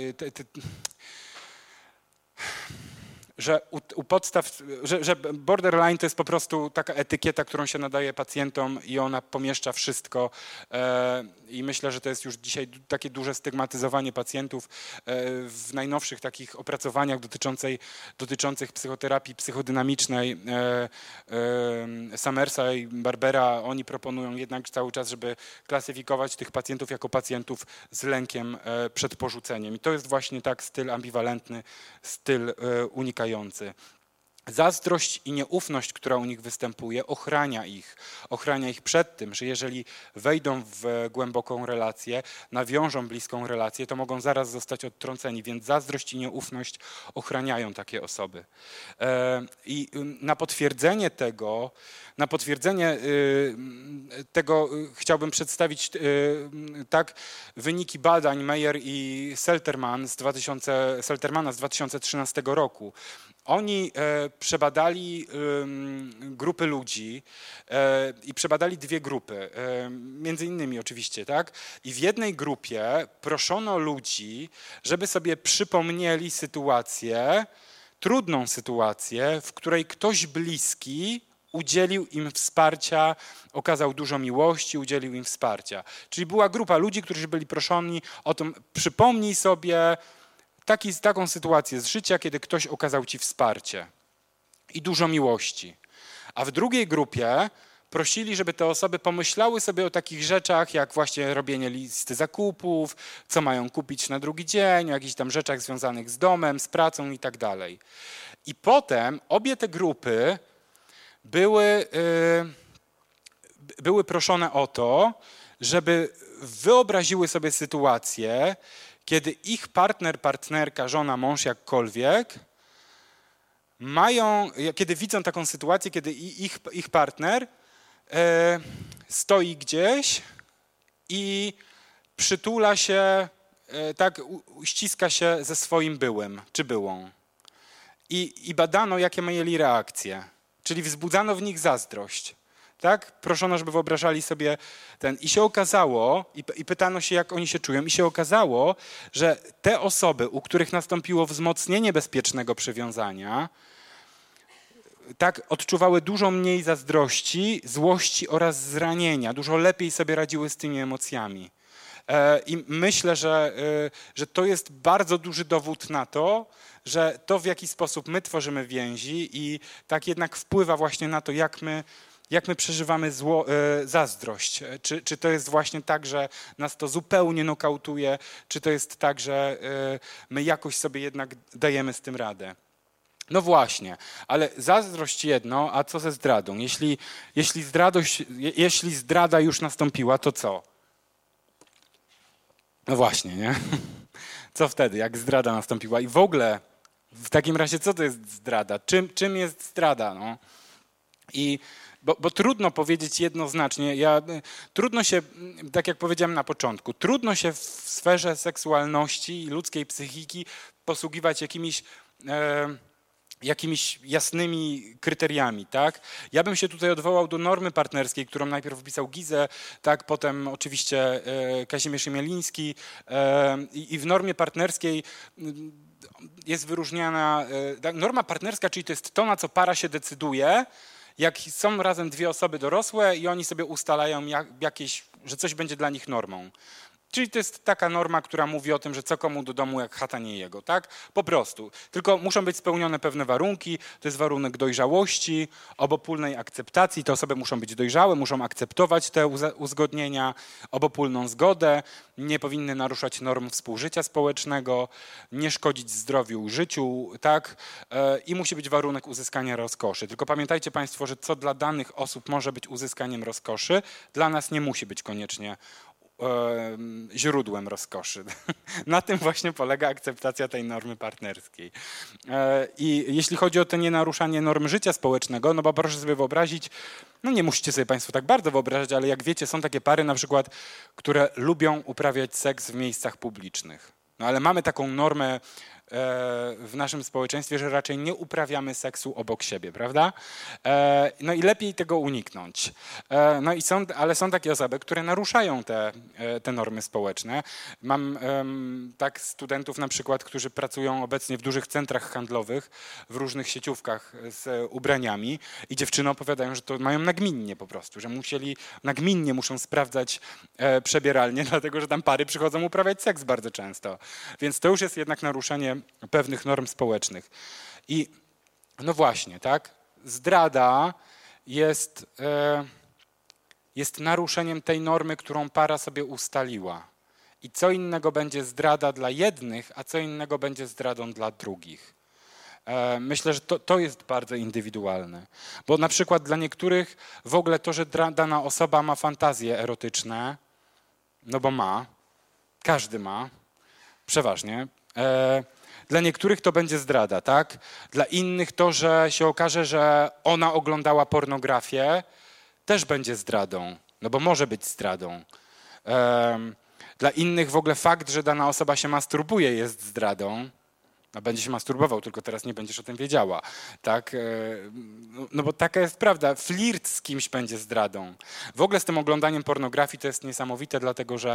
że u podstaw, że borderline to jest po prostu taka etykieta, którą się nadaje pacjentom i ona pomieszcza wszystko i myślę, że to jest już dzisiaj takie duże stygmatyzowanie pacjentów w najnowszych takich opracowaniach dotyczących psychoterapii psychodynamicznej Summersa i Barbera. Oni proponują jednak cały czas, żeby klasyfikować tych pacjentów jako pacjentów z lękiem przed porzuceniem i to jest właśnie tak styl ambiwalentny, styl unikający. Zazdrość i nieufność, która u nich występuje, ochrania ich przed tym, że jeżeli wejdą w głęboką relację, nawiążą bliską relację, to mogą zaraz zostać odtrąceni, więc zazdrość i nieufność ochraniają takie osoby. I na potwierdzenie tego chciałbym przedstawić tak wyniki badań Meyer i Seltermana z 2013 roku. Oni przebadali grupy ludzi i przebadali dwie grupy, między innymi oczywiście, tak? I w jednej grupie proszono ludzi, żeby sobie przypomnieli trudną sytuację, w której ktoś bliski udzielił im wsparcia, okazał dużo miłości, udzielił im wsparcia. Czyli była grupa ludzi, którzy byli proszeni o to, przypomnij sobie taką sytuację z życia, kiedy ktoś okazał ci wsparcie i dużo miłości. A w drugiej grupie prosili, żeby te osoby pomyślały sobie o takich rzeczach, jak właśnie robienie listy zakupów, co mają kupić na drugi dzień, o jakichś tam rzeczach związanych z domem, z pracą i tak dalej. I potem obie te grupy były proszone o to, żeby wyobraziły sobie sytuację, kiedy ich partnerka, żona, mąż, jakkolwiek, kiedy widzą taką sytuację, kiedy ich partner stoi gdzieś i przytula się, tak ściska się ze swoim byłym czy byłą. I badano, jakie mieli reakcje, czyli wzbudzano w nich zazdrość. Tak? Proszono, żeby wyobrażali sobie i się okazało, i pytano się, jak oni się czują, i się okazało, że te osoby, u których nastąpiło wzmocnienie bezpiecznego przywiązania, tak odczuwały dużo mniej zazdrości, złości oraz zranienia, dużo lepiej sobie radziły z tymi emocjami. I myślę, że to jest bardzo duży dowód na to, że to, w jaki sposób my tworzymy więzi i tak jednak wpływa właśnie na to, jak my przeżywamy zazdrość. Czy to jest właśnie tak, że nas to zupełnie nokautuje, czy to jest tak, że my jakoś sobie jednak dajemy z tym radę. No właśnie, ale zazdrość jedno, a co ze zdradą? Jeśli zdrada już nastąpiła, to co? No właśnie, nie? Co wtedy, jak zdrada nastąpiła? I w ogóle, w takim razie, co to jest zdrada? Czym jest zdrada? No? Bo trudno powiedzieć jednoznacznie, trudno się, tak jak powiedziałem na początku, trudno się w sferze seksualności i ludzkiej psychiki posługiwać jakimiś jasnymi kryteriami, tak? Ja bym się tutaj odwołał do normy partnerskiej, którą najpierw wpisał Gize, tak, potem oczywiście Kazimierz Jemieliński i w normie partnerskiej jest wyróżniana, norma partnerska, czyli to jest to, na co para się decyduje, jak są razem dwie osoby dorosłe i oni sobie ustalają że coś będzie dla nich normą. Czyli to jest taka norma, która mówi o tym, że co komu do domu, jak chata nie jego, tak? Po prostu. Tylko muszą być spełnione pewne warunki. To jest warunek dojrzałości, obopólnej akceptacji. Te osoby muszą być dojrzałe, muszą akceptować te uzgodnienia, obopólną zgodę, nie powinny naruszać norm współżycia społecznego, nie szkodzić zdrowiu i życiu, tak? I musi być warunek uzyskania rozkoszy. Tylko pamiętajcie Państwo, że co dla danych osób może być uzyskaniem rozkoszy, dla nas nie musi być koniecznie źródłem rozkoszy. Na tym właśnie polega akceptacja tej normy partnerskiej. I jeśli chodzi o to nienaruszanie norm życia społecznego, no bo proszę sobie wyobrazić, no nie musicie sobie Państwo tak bardzo wyobrażać, ale jak wiecie, są takie pary na przykład, które lubią uprawiać seks w miejscach publicznych. No ale mamy taką normę w naszym społeczeństwie, że raczej nie uprawiamy seksu obok siebie, prawda? No i lepiej tego uniknąć. No i ale są takie osoby, które naruszają te normy społeczne. Mam tak studentów na przykład, którzy pracują obecnie w dużych centrach handlowych, w różnych sieciówkach z ubraniami i dziewczyny opowiadają, że to mają nagminnie po prostu, że nagminnie muszą sprawdzać przebieralnie, dlatego że tam pary przychodzą uprawiać seks bardzo często. Więc to już jest jednak naruszenie pewnych norm społecznych. I no właśnie, tak? Zdrada jest naruszeniem tej normy, którą para sobie ustaliła. I co innego będzie zdrada dla jednych, a co innego będzie zdradą dla drugich. Myślę, że to jest bardzo indywidualne. Bo na przykład dla niektórych w ogóle to, że dana osoba ma fantazje erotyczne, no bo każdy ma, przeważnie. Dla niektórych to będzie zdrada, tak? Dla innych to, że się okaże, że ona oglądała pornografię, też będzie zdradą, no bo może być zdradą. Dla innych w ogóle fakt, że dana osoba się masturbuje, jest zdradą. No będzie się masturbował, tylko teraz nie będziesz o tym wiedziała, tak? No bo taka jest prawda, flirt z kimś będzie zdradą. W ogóle z tym oglądaniem pornografii to jest niesamowite, dlatego że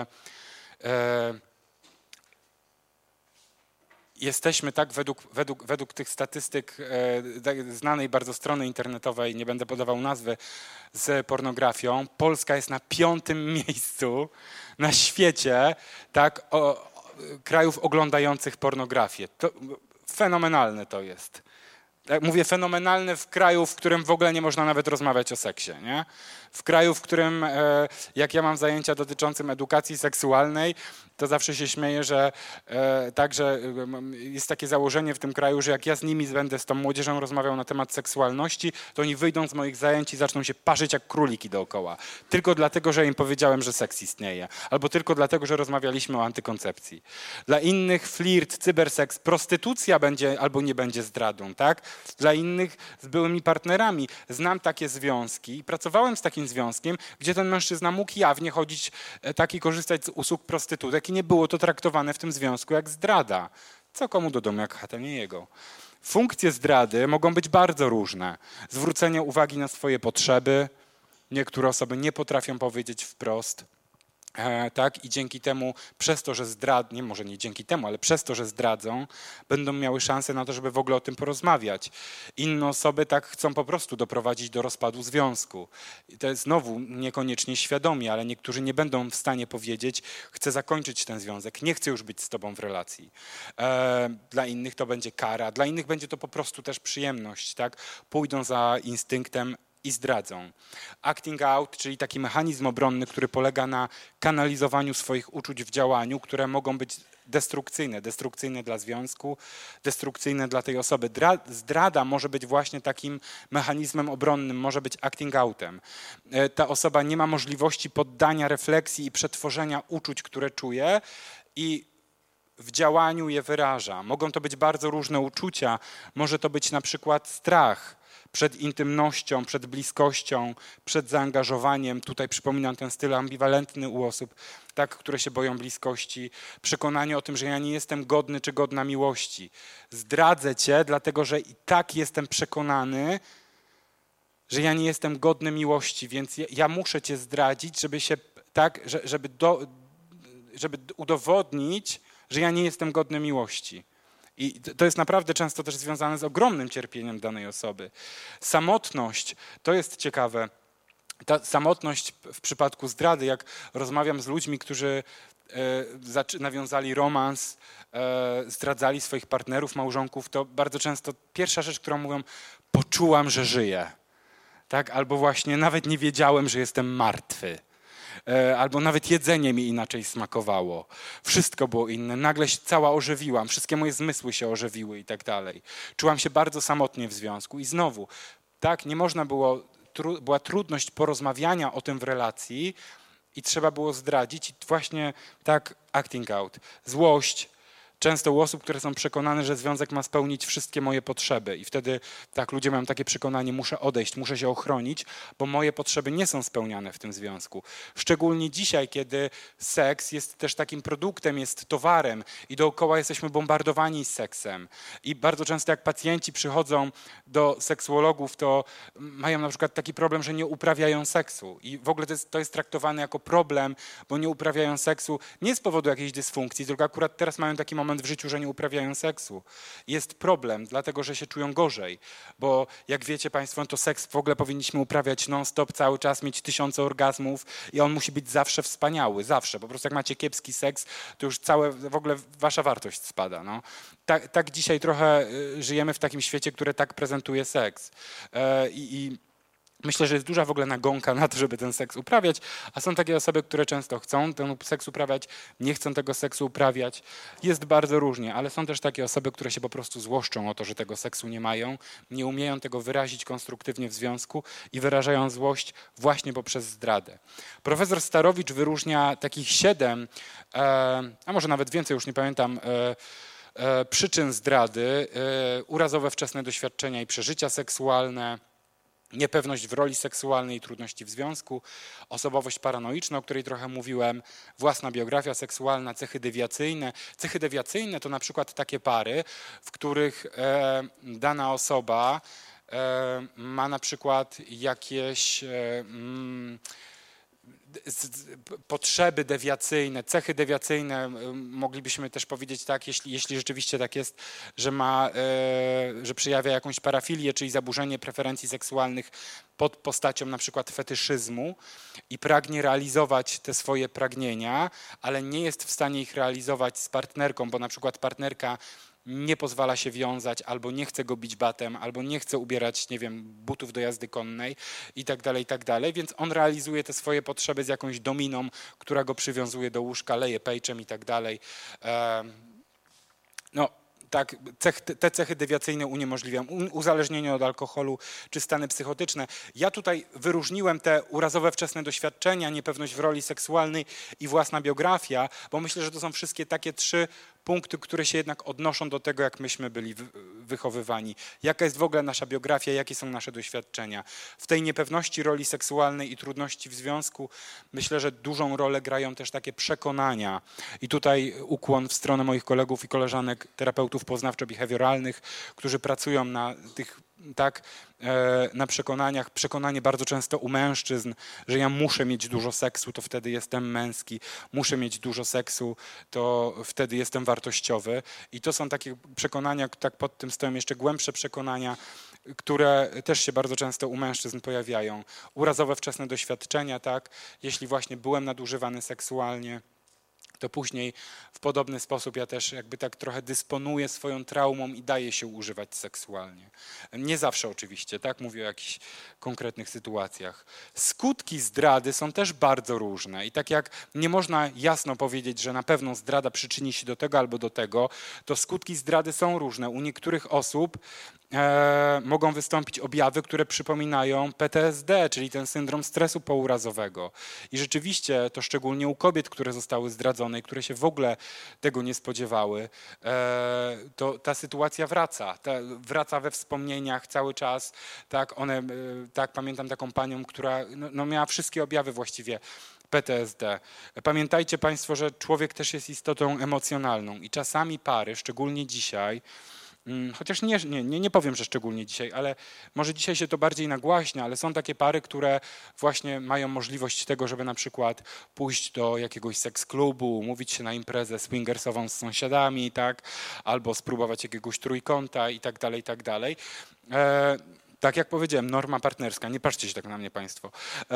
jesteśmy tak według tych statystyk znanej bardzo strony internetowej, nie będę podawał nazwy, z pornografią, Polska jest na 5. miejscu na świecie, tak, krajów oglądających pornografię. To fenomenalne to jest. Mówię fenomenalne w kraju, w którym w ogóle nie można nawet rozmawiać o seksie, nie? W kraju, w którym jak ja mam zajęcia dotyczące edukacji seksualnej, to zawsze się śmieję, że także jest takie założenie w tym kraju, że jak ja z tą młodzieżą rozmawiał na temat seksualności, to oni wyjdą z moich zajęć i zaczną się parzyć jak króliki dookoła. Tylko dlatego, że im powiedziałem, że seks istnieje. Albo tylko dlatego, że rozmawialiśmy o antykoncepcji. Dla innych flirt, cyberseks, prostytucja będzie albo nie będzie zdradą, tak? Dla innych z byłymi partnerami. Znam takie związki i pracowałem z takim związkiem, gdzie ten mężczyzna mógł jawnie chodzić i korzystać z usług prostytutek i nie było to traktowane w tym związku jak zdrada. Co komu do domu, jak chata nie jego. Funkcje zdrady mogą być bardzo różne. Zwrócenie uwagi na swoje potrzeby. Niektóre osoby nie potrafią powiedzieć wprost. Tak? I dzięki temu, przez to, że może nie dzięki temu, ale przez to, że zdradzą, będą miały szansę na to, żeby w ogóle o tym porozmawiać. Inne osoby tak chcą po prostu doprowadzić do rozpadu związku. I to jest znowu niekoniecznie świadomie, ale niektórzy nie będą w stanie powiedzieć, chcę zakończyć ten związek, nie chcę już być z tobą w relacji. Dla innych to będzie kara, dla innych będzie to po prostu też przyjemność. Tak? Pójdą za instynktem i zdradzą. Acting out, czyli taki mechanizm obronny, który polega na kanalizowaniu swoich uczuć w działaniu, które mogą być destrukcyjne dla związku, destrukcyjne dla tej osoby. Zdrada może być właśnie takim mechanizmem obronnym, może być acting outem. Ta osoba nie ma możliwości poddania refleksji i przetworzenia uczuć, które czuje i w działaniu je wyraża. Mogą to być bardzo różne uczucia, może to być na przykład strach przed intymnością, przed bliskością, przed zaangażowaniem. Tutaj przypominam ten styl ambiwalentny u osób, tak, które się boją bliskości. Przekonanie o tym, że ja nie jestem godny czy godna miłości. Zdradzę cię, dlatego że i tak jestem przekonany, że ja nie jestem godny miłości, więc ja muszę cię zdradzić, żeby udowodnić, że ja nie jestem godny miłości. I to jest naprawdę często też związane z ogromnym cierpieniem danej osoby. Samotność, to jest ciekawe. Ta samotność w przypadku zdrady, jak rozmawiam z ludźmi, którzy nawiązali romans, zdradzali swoich partnerów, małżonków, to bardzo często pierwsza rzecz, którą mówią, poczułam, że żyję. Tak? Albo właśnie nawet nie wiedziałem, że jestem martwy. Albo nawet jedzenie mi inaczej smakowało. Wszystko było inne. Nagle się cała ożywiłam. Wszystkie moje zmysły się ożywiły i tak dalej. Czułam się bardzo samotnie w związku. I znowu, tak, nie można było, była trudność porozmawiania o tym w relacji i trzeba było zdradzić. I właśnie tak acting out. Złość często u osób, które są przekonane, że związek ma spełnić wszystkie moje potrzeby i wtedy tak ludzie mają takie przekonanie, muszę odejść, muszę się ochronić, bo moje potrzeby nie są spełniane w tym związku. Szczególnie dzisiaj, kiedy seks jest też takim produktem, jest towarem i dookoła jesteśmy bombardowani seksem. I bardzo często jak pacjenci przychodzą do seksuologów, to mają na przykład taki problem, że nie uprawiają seksu i w ogóle to jest traktowane jako problem, bo nie uprawiają seksu nie z powodu jakiejś dysfunkcji, tylko akurat teraz mają taki moment w życiu, że nie uprawiają seksu. Jest problem, dlatego że się czują gorzej, bo jak wiecie Państwo, to seks w ogóle powinniśmy uprawiać non-stop, cały czas, mieć tysiące orgazmów i on musi być zawsze wspaniały, zawsze. Po prostu jak macie kiepski seks, to już w ogóle wasza wartość spada. No. Tak dzisiaj trochę żyjemy w takim świecie, który tak prezentuje seks. Myślę, że jest duża w ogóle nagonka na to, żeby ten seks uprawiać, a są takie osoby, które często chcą ten seks uprawiać, nie chcą tego seksu uprawiać. Jest bardzo różnie, ale są też takie osoby, które się po prostu złoszczą o to, że tego seksu nie mają, nie umieją tego wyrazić konstruktywnie w związku i wyrażają złość właśnie poprzez zdradę. Profesor Starowicz wyróżnia takich 7, a może nawet więcej, już nie pamiętam, przyczyn zdrady: urazowe wczesne doświadczenia i przeżycia seksualne, niepewność w roli seksualnej i trudności w związku, osobowość paranoiczna, o której trochę mówiłem, własna biografia seksualna, cechy dewiacyjne. Cechy dewiacyjne to na przykład takie pary, w których dana osoba ma na przykład jakieś potrzeby dewiacyjne, cechy dewiacyjne, moglibyśmy też powiedzieć tak, jeśli rzeczywiście tak jest, że przejawia jakąś parafilię, czyli zaburzenie preferencji seksualnych pod postacią na przykład fetyszyzmu i pragnie realizować te swoje pragnienia, ale nie jest w stanie ich realizować z partnerką, bo na przykład partnerka nie pozwala się wiązać, albo nie chce go bić batem, albo nie chce ubierać, nie wiem, butów do jazdy konnej i tak dalej, więc on realizuje te swoje potrzeby z jakąś dominą, która go przywiązuje do łóżka, leje pejczem i tak dalej. No, tak, te cechy dewiacyjne uniemożliwiają uzależnienie od alkoholu czy stany psychotyczne. Ja tutaj wyróżniłem te urazowe wczesne doświadczenia, niepewność w roli seksualnej i własna biografia, bo myślę, że to są wszystkie takie 3 punkty, które się jednak odnoszą do tego, jak myśmy byli wychowywani. Jaka jest w ogóle nasza biografia, jakie są nasze doświadczenia. W tej niepewności roli seksualnej i trudności w związku myślę, że dużą rolę grają też takie przekonania. I tutaj ukłon w stronę moich kolegów i koleżanek, terapeutów poznawczo-behawioralnych, którzy pracują na tych na przekonaniach. Przekonanie bardzo często u mężczyzn, że ja muszę mieć dużo seksu, to wtedy jestem męski, muszę mieć dużo seksu, to wtedy jestem wartościowy. I to są takie przekonania, tak pod tym stoją jeszcze głębsze przekonania, które też się bardzo często u mężczyzn pojawiają. Urazowe wczesne doświadczenia, tak, jeśli właśnie byłem nadużywany seksualnie, to później w podobny sposób ja też jakby tak trochę dysponuję swoją traumą i daję się używać seksualnie. Nie zawsze oczywiście, tak? Mówię o jakichś konkretnych sytuacjach. Skutki zdrady są też bardzo różne i tak jak nie można jasno powiedzieć, że na pewno zdrada przyczyni się do tego albo do tego, to skutki zdrady są różne. U niektórych osób mogą wystąpić objawy, które przypominają PTSD, czyli ten syndrom stresu pourazowego. I rzeczywiście to szczególnie u kobiet, które zostały zdradzone i które się w ogóle tego nie spodziewały, to ta sytuacja wraca we wspomnieniach cały czas. Tak, pamiętam taką panią, która miała wszystkie objawy właściwie PTSD. Pamiętajcie Państwo, że człowiek też jest istotą emocjonalną i czasami pary, szczególnie dzisiaj, chociaż nie powiem, że szczególnie dzisiaj, ale może dzisiaj się to bardziej nagłaśnia, ale są takie pary, które właśnie mają możliwość tego, żeby na przykład pójść do jakiegoś seks-klubu, umówić się na imprezę swingersową z sąsiadami, tak, albo spróbować jakiegoś trójkąta i tak dalej. Tak jak powiedziałem, norma partnerska, nie patrzcie się tak na mnie Państwo.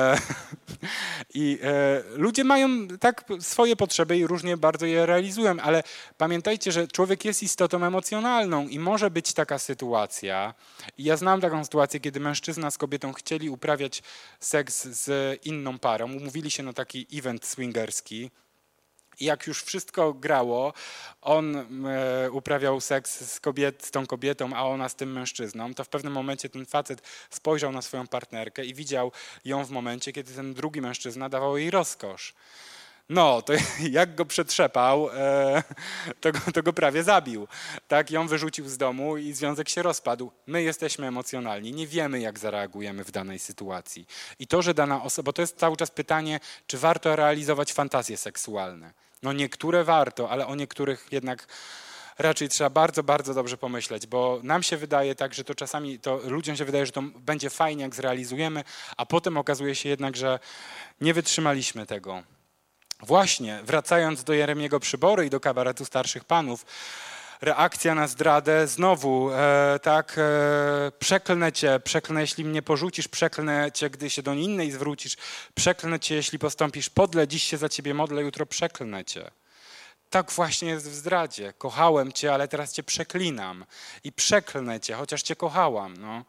Ludzie mają tak swoje potrzeby i różnie bardzo je realizują, ale pamiętajcie, że człowiek jest istotą emocjonalną i może być taka sytuacja. I ja znam taką sytuację, kiedy mężczyzna z kobietą chcieli uprawiać seks z inną parą, umówili się na taki event swingerski. I jak już wszystko grało, on uprawiał seks z tą kobietą, a ona z tym mężczyzną, to w pewnym momencie ten facet spojrzał na swoją partnerkę i widział ją w momencie, kiedy ten drugi mężczyzna dawał jej rozkosz. No, to jak go przetrzepał, to go prawie zabił. Tak, ją wyrzucił z domu i związek się rozpadł. My jesteśmy emocjonalni, nie wiemy, jak zareagujemy w danej sytuacji. I to, że dana osoba, bo to jest cały czas pytanie, czy warto realizować fantazje seksualne. No niektóre warto, ale o niektórych jednak raczej trzeba bardzo, bardzo dobrze pomyśleć, bo nam się wydaje tak, że to czasami, ludziom się wydaje, że to będzie fajnie, jak zrealizujemy, a potem okazuje się jednak, że nie wytrzymaliśmy tego. Właśnie, wracając do Jeremiego Przybory i do kabaretu starszych panów, reakcja na zdradę znowu, przeklnę cię, jeśli mnie porzucisz, przeklnę cię, gdy się do innej zwrócisz, przeklnę cię, jeśli postąpisz podle, dziś się za ciebie modlę, jutro przeklnę cię. Tak właśnie jest w zdradzie. Kochałem cię, ale teraz cię przeklinam i przeklnę cię, chociaż cię kochałam. No.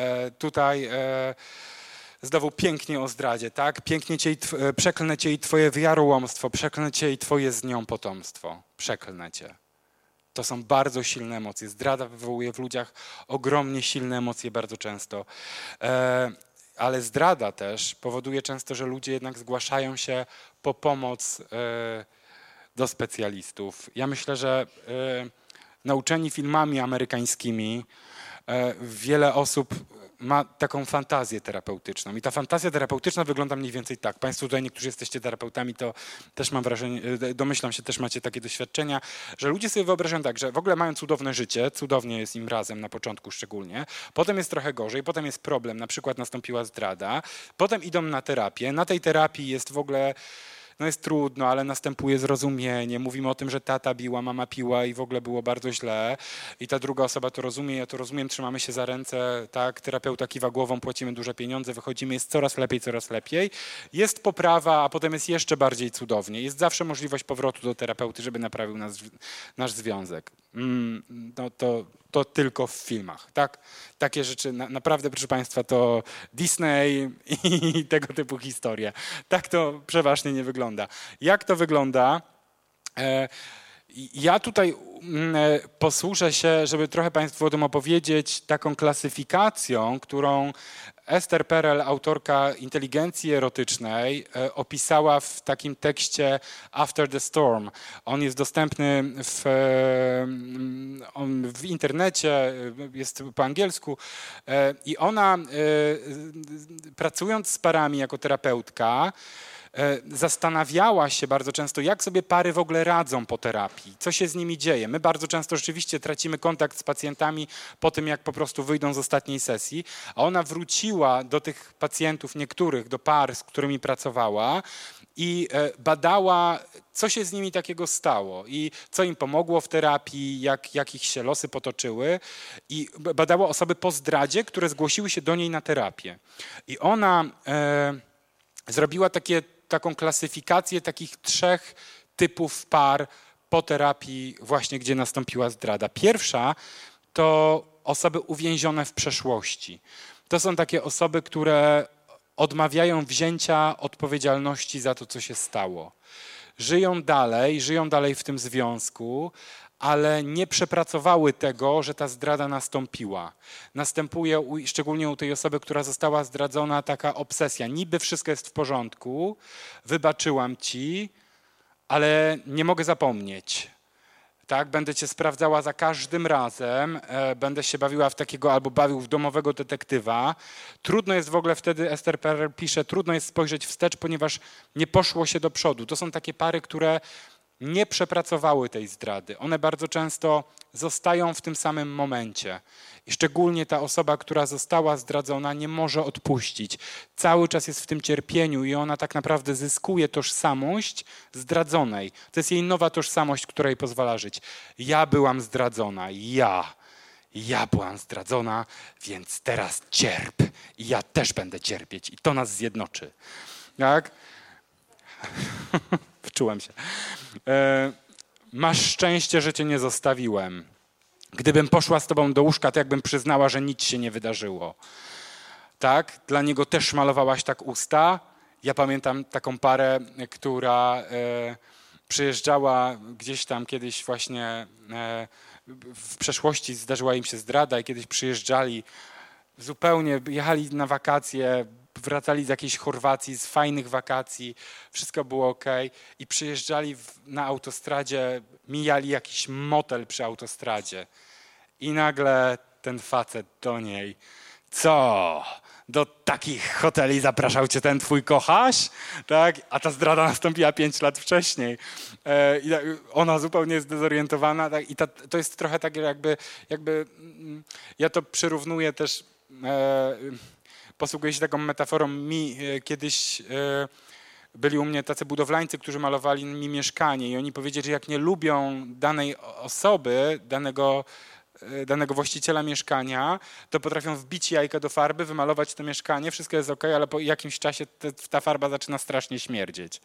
Znowu pięknie o zdradzie, tak? Pięknie przeklnę cię i twoje wiarołomstwo, przeklnę cię i twoje z nią potomstwo. Przeklnę cię. To są bardzo silne emocje. Zdrada wywołuje w ludziach ogromnie silne emocje bardzo często. Ale zdrada też powoduje często, że ludzie jednak zgłaszają się po pomoc do specjalistów. Ja myślę, że nauczeni filmami amerykańskimi wiele osób ma taką fantazję terapeutyczną. I ta fantazja terapeutyczna wygląda mniej więcej tak. Państwo tutaj, niektórzy jesteście terapeutami, to też mam wrażenie, domyślam się, też macie takie doświadczenia, że ludzie sobie wyobrażają tak, że w ogóle mają cudowne życie, cudownie jest im razem na początku szczególnie, potem jest trochę gorzej, potem jest problem, na przykład nastąpiła zdrada, potem idą na terapię, na tej terapii jest w ogóle no jest trudno, ale następuje zrozumienie. Mówimy o tym, że tata biła, mama piła i w ogóle było bardzo źle. I ta druga osoba to rozumie, ja to rozumiem, trzymamy się za ręce, tak, terapeuta kiwa głową, płacimy duże pieniądze, wychodzimy, jest coraz lepiej, coraz lepiej. Jest poprawa, a potem jest jeszcze bardziej cudownie. Jest zawsze możliwość powrotu do terapeuty, żeby naprawił nasz związek. No to tylko w filmach, tak? Takie rzeczy, naprawdę, proszę Państwa, to Disney i tego typu historie. Tak to przeważnie nie wygląda. Jak to wygląda? Ja tutaj posłużę się, żeby trochę Państwu o tym opowiedzieć, taką klasyfikacją, którą Esther Perel, autorka inteligencji erotycznej, opisała w takim tekście After the Storm. On jest dostępny w internecie, jest po angielsku i ona, pracując z parami jako terapeutka, zastanawiała się bardzo często, jak sobie pary w ogóle radzą po terapii, co się z nimi dzieje. My bardzo często rzeczywiście tracimy kontakt z pacjentami po tym, jak po prostu wyjdą z ostatniej sesji, a ona wróciła do tych pacjentów niektórych, do par, z którymi pracowała i badała, co się z nimi takiego stało i co im pomogło w terapii, jak ich się losy potoczyły i badała osoby po zdradzie, które zgłosiły się do niej na terapię. I ona zrobiła taką klasyfikację takich 3 typów par po terapii właśnie, gdzie nastąpiła zdrada. Pierwsza to osoby uwięzione w przeszłości. To są takie osoby, które odmawiają wzięcia odpowiedzialności za to, co się stało. Żyją dalej w tym związku, ale nie przepracowały tego, że ta zdrada nastąpiła. Następuje szczególnie u tej osoby, która została zdradzona, taka obsesja. Niby wszystko jest w porządku, wybaczyłam ci, ale nie mogę zapomnieć. Tak, będę cię sprawdzała za każdym razem, będę się bawiła w takiego albo bawił w domowego detektywa. Trudno jest w ogóle wtedy, Esther Perel pisze, trudno jest spojrzeć wstecz, ponieważ nie poszło się do przodu. To są takie pary, które nie przepracowały tej zdrady. One bardzo często zostają w tym samym momencie. I szczególnie ta osoba, która została zdradzona, nie może odpuścić. Cały czas jest w tym cierpieniu i ona tak naprawdę zyskuje tożsamość zdradzonej. To jest jej nowa tożsamość, która jej pozwala żyć. Ja byłam zdradzona, ja byłam zdradzona, więc teraz cierp. I ja też będę cierpieć. I to nas zjednoczy. Tak? Wczułem się. Masz szczęście, że cię nie zostawiłem. Gdybym poszła z tobą do łóżka, to jakbym przyznała, że nic się nie wydarzyło. Tak? Dla niego też malowałaś tak usta. Ja pamiętam taką parę, która przyjeżdżała gdzieś tam kiedyś właśnie w przeszłości, zdarzyła im się zdrada i kiedyś przyjeżdżali zupełnie, jechali na wakacje, wracali z jakiejś Chorwacji, z fajnych wakacji, wszystko było okej i przyjeżdżali na autostradzie, mijali jakiś motel przy autostradzie i nagle ten facet do niej: co? Do takich hoteli zapraszał cię ten twój kochaś? Tak? A ta zdrada nastąpiła 5 lat wcześniej. I ona zupełnie jest zdezorientowana. Tak? I to jest trochę tak jakby ja to przyrównuję też, posługuję się taką metaforą. Kiedyś byli u mnie tacy budowlańcy, którzy malowali mi mieszkanie i oni powiedzieli, że jak nie lubią danej osoby, danego właściciela mieszkania, to potrafią wbić jajka do farby, wymalować to mieszkanie, wszystko jest okej, ale po jakimś czasie ta farba zaczyna strasznie śmierdzieć.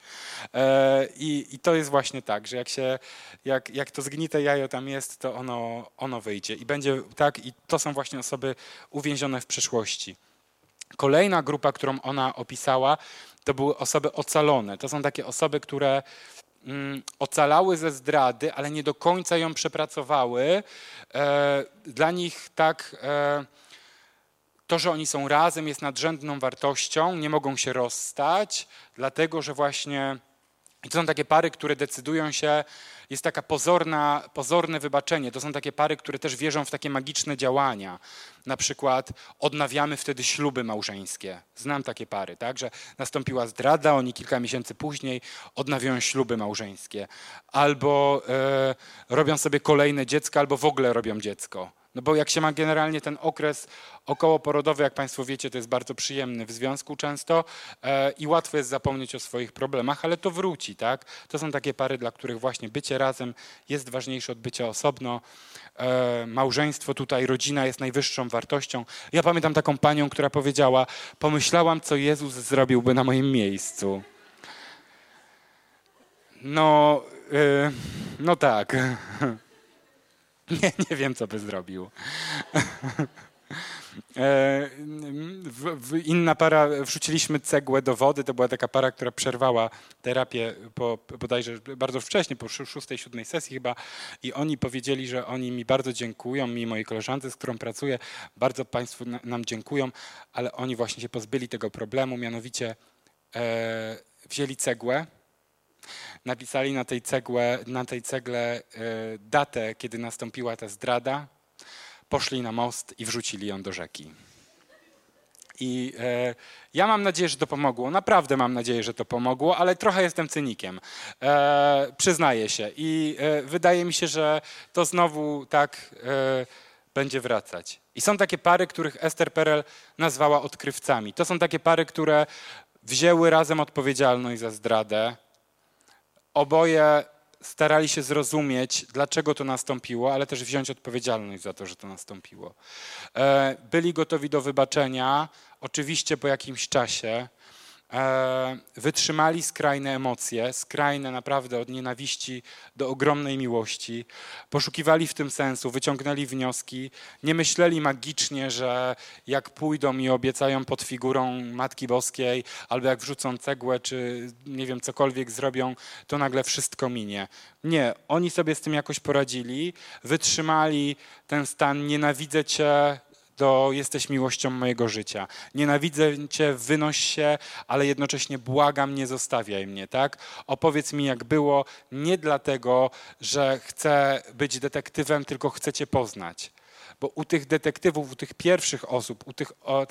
I to jest właśnie tak, że jak to zgnite jajo tam jest, to ono wyjdzie. I będzie tak, i to są właśnie osoby uwięzione w przeszłości. Kolejna grupa, którą ona opisała, to były osoby ocalone. To są takie osoby, które ocalały ze zdrady, ale nie do końca ją przepracowały. Dla nich tak to, że oni są razem, jest nadrzędną wartością, nie mogą się rozstać, dlatego że właśnie to są takie pary, które decydują się, jest taka pozorne wybaczenie. To są takie pary, które też wierzą w takie magiczne działania. Na przykład odnawiamy wtedy śluby małżeńskie. Znam takie pary, tak, że nastąpiła zdrada, oni kilka miesięcy później odnawiają śluby małżeńskie. Albo robią sobie kolejne dziecko, albo w ogóle robią dziecko. No bo jak się ma generalnie ten okres okołoporodowy, jak Państwo wiecie, to jest bardzo przyjemny w związku często i łatwo jest zapomnieć o swoich problemach, ale to wróci, tak? To są takie pary, dla których właśnie bycie razem jest ważniejsze od bycia osobno. Małżeństwo tutaj, rodzina jest najwyższą wartością. Ja pamiętam taką panią, która powiedziała: pomyślałam, co Jezus zrobiłby na moim miejscu. No tak. Nie wiem, co by zrobił. Inna para, wrzuciliśmy cegłę do wody, to była taka para, która przerwała terapię bodajże bardzo wcześnie, po 6-7 sesji chyba i oni powiedzieli, że oni mi bardzo dziękują, mi i mojej koleżance, z którą pracuję, bardzo Państwu nam dziękują, ale oni właśnie się pozbyli tego problemu, mianowicie wzięli cegłę, napisali na tej cegle datę, kiedy nastąpiła ta zdrada, poszli na most i wrzucili ją do rzeki. I ja mam nadzieję, że to pomogło. Naprawdę mam nadzieję, że to pomogło, ale trochę jestem cynikiem. Przyznaję się. I wydaje mi się, że to znowu tak będzie wracać. I są takie pary, których Esther Perel nazwała odkrywcami. To są takie pary, które wzięły razem odpowiedzialność za zdradę. Oboje starali się zrozumieć, dlaczego to nastąpiło, ale też wziąć odpowiedzialność za to, że to nastąpiło. Byli gotowi do wybaczenia, oczywiście po jakimś czasie. Wytrzymali skrajne emocje, skrajne naprawdę od nienawiści do ogromnej miłości. Poszukiwali w tym sensu, wyciągnęli wnioski, nie myśleli magicznie, że jak pójdą i obiecają pod figurą Matki Boskiej, albo jak wrzucą cegłę, czy nie wiem, cokolwiek zrobią, to nagle wszystko minie. Nie, oni sobie z tym jakoś poradzili, wytrzymali ten stan: nienawidzę cię, jesteś miłością mojego życia. Nienawidzę cię, wynoś się, ale jednocześnie błagam, nie zostawiaj mnie, tak? Opowiedz mi, jak było, nie dlatego, że chcę być detektywem, tylko chcę cię poznać. Bo u tych detektywów, u tych pierwszych osób, u tych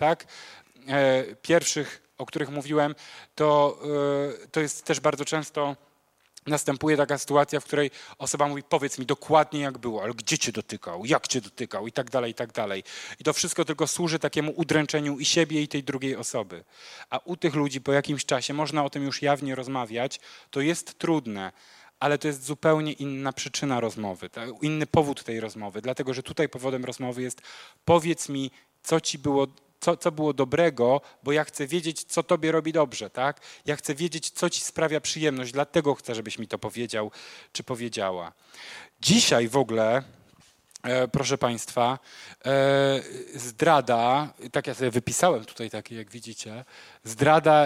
pierwszych, o których mówiłem, to jest też bardzo często następuje taka sytuacja, w której osoba mówi: powiedz mi dokładnie, jak było, ale gdzie cię dotykał, jak cię dotykał i tak dalej, i tak dalej. I to wszystko tylko służy takiemu udręczeniu i siebie, i tej drugiej osoby. A u tych ludzi po jakimś czasie można o tym już jawnie rozmawiać. To jest trudne, ale to jest zupełnie inna przyczyna rozmowy, inny powód tej rozmowy, dlatego że tutaj powodem rozmowy jest: powiedz mi, co było dobrego, bo ja chcę wiedzieć, co tobie robi dobrze, tak? Ja chcę wiedzieć, co ci sprawia przyjemność, dlatego chcę, żebyś mi to powiedział, czy powiedziała. Dzisiaj w ogóle, proszę Państwa, zdrada, tak ja sobie wypisałem tutaj takie, jak widzicie, zdrada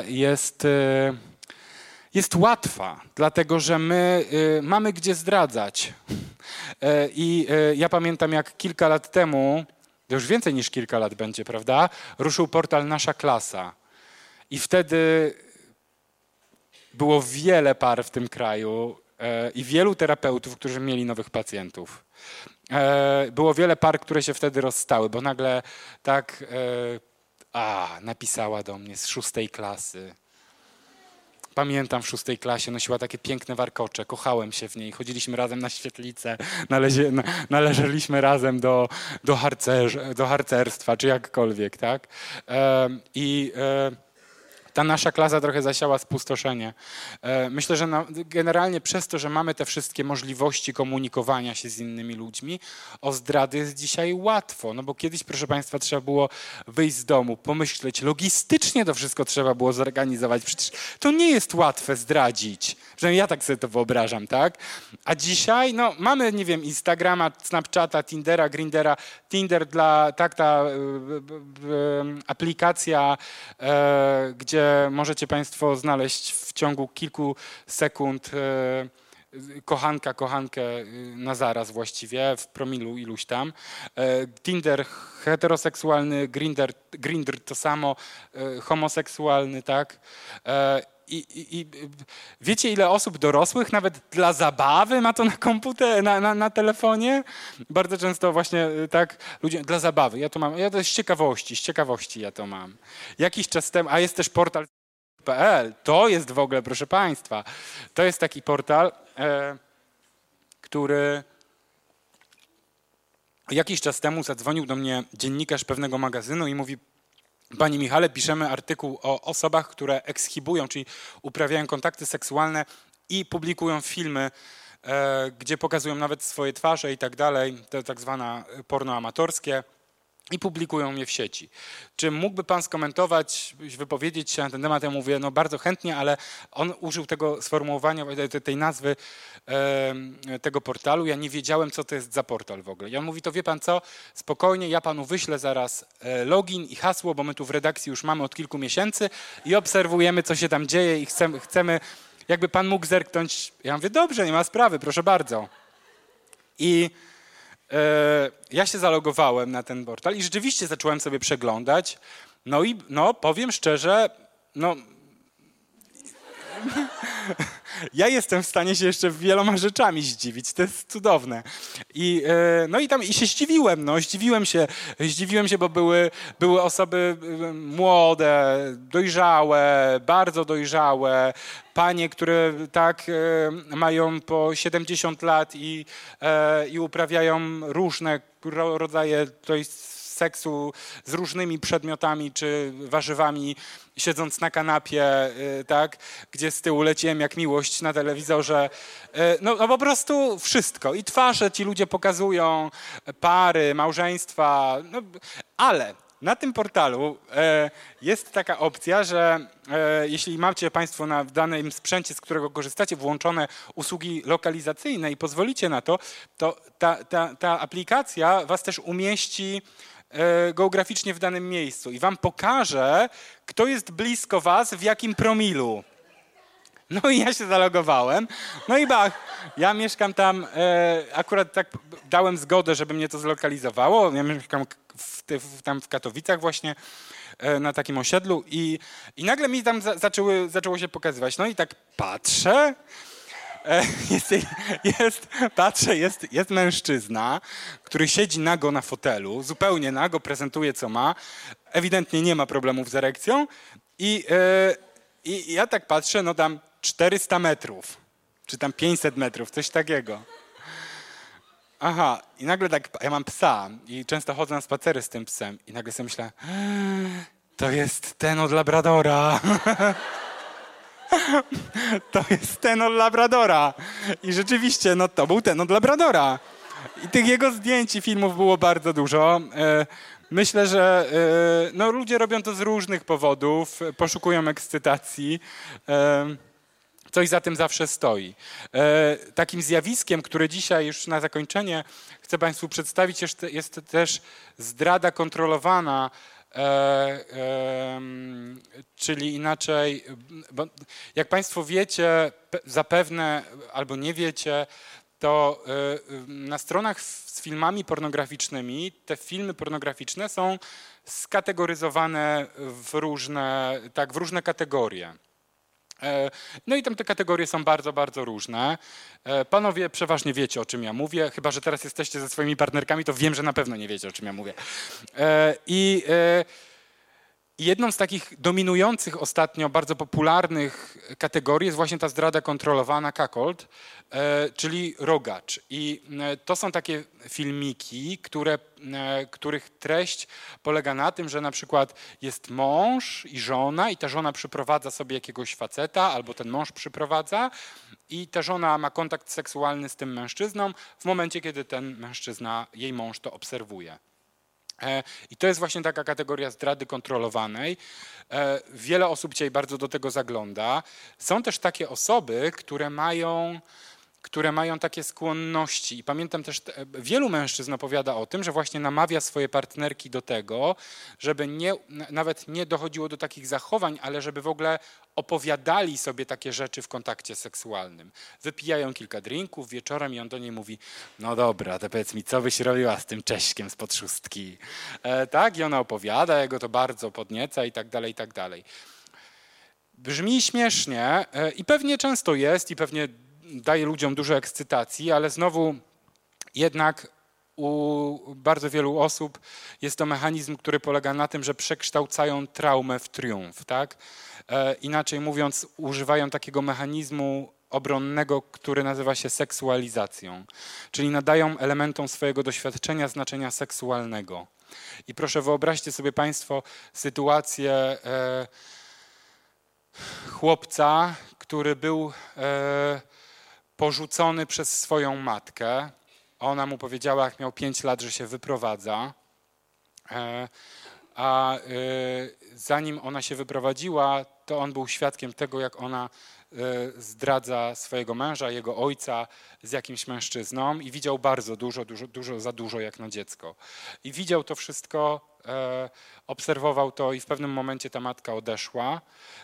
jest łatwa, dlatego że my mamy gdzie zdradzać. I ja pamiętam, jak kilka lat temu, to już więcej niż kilka lat będzie, prawda? Ruszył portal Nasza Klasa. I wtedy było wiele par w tym kraju i wielu terapeutów, którzy mieli nowych pacjentów. Było wiele par, które się wtedy rozstały, bo nagle tak napisała do mnie z 6. klasy. Pamiętam w 6. klasie, nosiła takie piękne warkocze, kochałem się w niej, chodziliśmy razem na świetlicę, należeliśmy razem do harcerstwa, czy jakkolwiek, tak? Ta nasza klasa trochę zasiała spustoszenie. Myślę, że generalnie przez to, że mamy te wszystkie możliwości komunikowania się z innymi ludźmi, o zdrady jest dzisiaj łatwo. No bo kiedyś, proszę Państwa, trzeba było wyjść z domu, pomyśleć, logistycznie to wszystko trzeba było zorganizować. Przecież to nie jest łatwe zdradzić. Przynajmniej ja tak sobie to wyobrażam, tak? A dzisiaj, no mamy, nie wiem, Instagrama, Snapchata, Tindera, Grindera. Tinder ta aplikacja, gdzie możecie Państwo znaleźć w ciągu kilku sekund kochankę na zaraz właściwie, w promilu iluś tam. Tinder heteroseksualny, Grindr to samo, homoseksualny, tak? I wiecie, ile osób dorosłych nawet dla zabawy ma to na komputerze, na telefonie? Bardzo często właśnie tak ludzie dla zabawy. Ja to mam, ja to z ciekawości ja to mam. Jakiś czas temu, a jest też portal .pl. To jest w ogóle, proszę Państwa, to jest taki portal, który jakiś czas temu zadzwonił do mnie dziennikarz pewnego magazynu i mówi: Panie Michale, piszemy artykuł o osobach, które ekshibują, czyli uprawiają kontakty seksualne i publikują filmy, gdzie pokazują nawet swoje twarze i tak dalej, to tak zwane porno amatorskie, i publikują je w sieci. Czy mógłby Pan skomentować, wypowiedzieć się na ten temat? Ja mówię, no bardzo chętnie, ale on użył tego sformułowania, tej nazwy tego portalu. Ja nie wiedziałem, co to jest za portal w ogóle. I on mówi, to wie Pan co, spokojnie, ja Panu wyślę zaraz login i hasło, bo my tu w redakcji już mamy od kilku miesięcy i obserwujemy, co się tam dzieje i chcemy, jakby Pan mógł zerknąć. Ja mówię, dobrze, nie ma sprawy, proszę bardzo. I ja się zalogowałem na ten portal i rzeczywiście zacząłem sobie przeglądać. No i powiem szczerze, ja jestem w stanie się jeszcze wieloma rzeczami zdziwić, to jest cudowne. I się zdziwiłem się, bo były osoby młode, dojrzałe, bardzo dojrzałe, panie, które tak mają po 70 lat i uprawiają różne rodzaje seksu z różnymi przedmiotami czy warzywami, siedząc na kanapie, tak, gdzie z tyłu leciłem jak miłość na telewizorze. No po prostu wszystko. I twarze ci ludzie pokazują, pary, małżeństwa, ale na tym portalu jest taka opcja, że jeśli macie Państwo w danym sprzęcie, z którego korzystacie, włączone usługi lokalizacyjne i pozwolicie na to, to ta aplikacja Was też umieści geograficznie w danym miejscu i Wam pokaże, kto jest blisko Was, w jakim promilu. No i ja się zalogowałem. No i ja mieszkam tam, akurat tak dałem zgodę, żeby mnie to zlokalizowało. Ja mieszkam tam w Katowicach właśnie, na takim osiedlu i nagle mi tam zaczęło się pokazywać. No i tak patrzę, jest mężczyzna, który siedzi nago na fotelu, zupełnie nago, prezentuje co ma, ewidentnie nie ma problemów z erekcją i ja tak patrzę, no tam 400 metrów, czy tam 500 metrów, coś takiego. Aha, i nagle tak, ja mam psa i często chodzę na spacery z tym psem i nagle sobie myślę, to jest ten od Labradora. To jest ten od Labradora. I rzeczywiście, no to był ten od Labradora. I tych jego zdjęć i filmów było bardzo dużo. Myślę, że ludzie robią to z różnych powodów, poszukują ekscytacji. Coś za tym zawsze stoi. Takim zjawiskiem, które dzisiaj już na zakończenie chcę Państwu przedstawić, jest też zdrada kontrolowana, czyli inaczej, bo jak Państwo wiecie, zapewne albo nie wiecie, to na stronach z filmami pornograficznymi te filmy pornograficzne są skategoryzowane w różne kategorie. No i tam te kategorie są bardzo, bardzo różne. Panowie przeważnie wiecie, o czym ja mówię, chyba że teraz jesteście ze swoimi partnerkami, to wiem, że na pewno nie wiecie, o czym ja mówię. I jedną z takich dominujących ostatnio, bardzo popularnych kategorii jest właśnie ta zdrada kontrolowana, cuckold, czyli rogacz. I to są takie filmiki, których treść polega na tym, że na przykład jest mąż i żona i ta żona przyprowadza sobie jakiegoś faceta albo ten mąż przyprowadza i ta żona ma kontakt seksualny z tym mężczyzną w momencie, kiedy ten mężczyzna, jej mąż to obserwuje. I to jest właśnie taka kategoria zdrady kontrolowanej. Wiele osób dzisiaj bardzo do tego zagląda. Są też takie osoby, które mają takie skłonności. I pamiętam też, wielu mężczyzn opowiada o tym, że właśnie namawia swoje partnerki do tego, żeby nawet nie dochodziło do takich zachowań, ale żeby w ogóle opowiadali sobie takie rzeczy w kontakcie seksualnym. Wypijają kilka drinków wieczorem i on do niej mówi: no dobra, to powiedz mi, co byś robiła z tym Cześćkiem spod szóstki? Tak? I ona opowiada, jego to bardzo podnieca i tak dalej, i tak dalej. Brzmi śmiesznie i pewnie często jest i pewnie daje ludziom dużo ekscytacji, ale znowu jednak u bardzo wielu osób jest to mechanizm, który polega na tym, że przekształcają traumę w triumf. Tak? Inaczej mówiąc, używają takiego mechanizmu obronnego, który nazywa się seksualizacją, czyli nadają elementom swojego doświadczenia znaczenia seksualnego. I proszę wyobraźcie sobie Państwo sytuację chłopca, który był porzucony przez swoją matkę. Ona mu powiedziała, jak miał 5 lat, że się wyprowadza. A zanim ona się wyprowadziła, to on był świadkiem tego, jak ona zdradza swojego męża, jego ojca z jakimś mężczyzną i widział bardzo dużo za dużo jak na dziecko. I widział to wszystko, obserwował to i w pewnym momencie ta matka odeszła.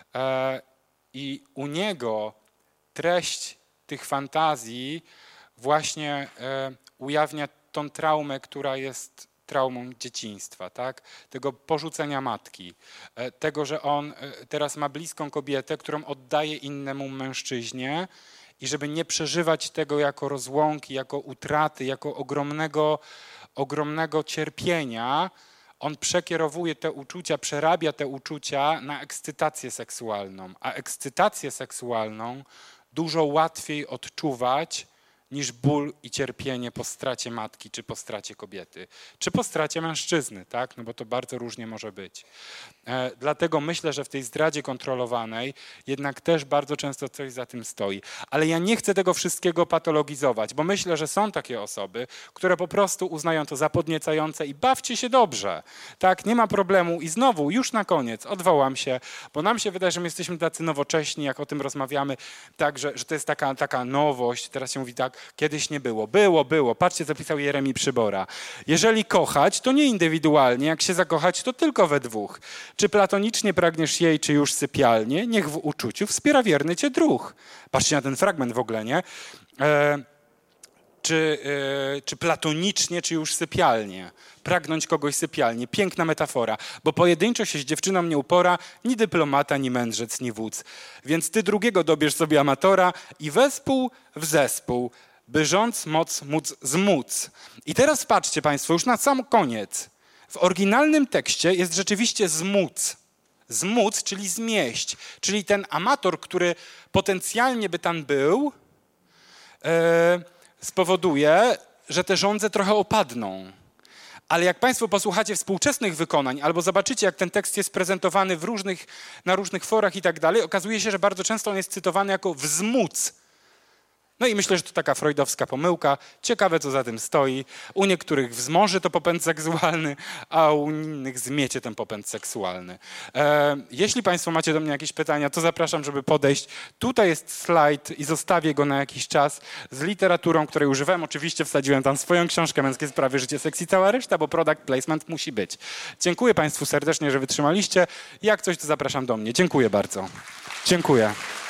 I u niego treść tych fantazji właśnie ujawnia tą traumę, która jest traumą dzieciństwa, tak? Tego porzucenia matki, tego, że on teraz ma bliską kobietę, którą oddaje innemu mężczyźnie i żeby nie przeżywać tego jako rozłąki, jako utraty, jako ogromnego cierpienia, on przekierowuje te uczucia, przerabia te uczucia na ekscytację seksualną, a ekscytację seksualną dużo łatwiej odczuwać niż ból i cierpienie po stracie matki, czy po stracie kobiety, czy po stracie mężczyzny, tak? No bo to bardzo różnie może być. Dlatego myślę, że w tej zdradzie kontrolowanej jednak też bardzo często coś za tym stoi. Ale ja nie chcę tego wszystkiego patologizować, bo myślę, że są takie osoby, które po prostu uznają to za podniecające i bawcie się dobrze, tak? Nie ma problemu. I znowu, już na koniec, odwołam się, bo nam się wydaje, że my jesteśmy tacy nowocześni, jak o tym rozmawiamy, tak, że to jest taka nowość. Teraz się mówi tak, kiedyś nie było. Było. Patrzcie, co pisał Jeremi Przybora. Jeżeli kochać, to nie indywidualnie. Jak się zakochać, to tylko we dwóch. Czy platonicznie pragniesz jej, czy już sypialnie? Niech w uczuciu wspiera wierny cię druh. Patrzcie na ten fragment w ogóle, nie? Czy platonicznie, czy już sypialnie. Pragnąć kogoś sypialnie. Piękna metafora, bo pojedynczo się z dziewczyną nie upora ni dyplomata, ni mędrzec, ni wódz. Więc ty drugiego dobierz sobie amatora i wespół w zespół, by rządz moc móc zmóc. I teraz patrzcie Państwo, już na sam koniec. W oryginalnym tekście jest rzeczywiście zmóc. Zmóc, czyli zmieść. Czyli ten amator, który potencjalnie by tam był, spowoduje, że te żądze trochę opadną. Ale jak Państwo posłuchacie współczesnych wykonań albo zobaczycie, jak ten tekst jest prezentowany na różnych forach i tak dalej, okazuje się, że bardzo często on jest cytowany jako wzmóc. No i myślę, że to taka freudowska pomyłka. Ciekawe, co za tym stoi. U niektórych wzmoży to popęd seksualny, a u innych zmiecie ten popęd seksualny. Jeśli Państwo macie do mnie jakieś pytania, to zapraszam, żeby podejść. Tutaj jest slajd i zostawię go na jakiś czas z literaturą, której używałem. Oczywiście wsadziłem tam swoją książkę Męskie sprawy, życie, seks i cała reszta, bo product placement musi być. Dziękuję Państwu serdecznie, że wytrzymaliście. Jak coś, to zapraszam do mnie. Dziękuję bardzo. Dziękuję.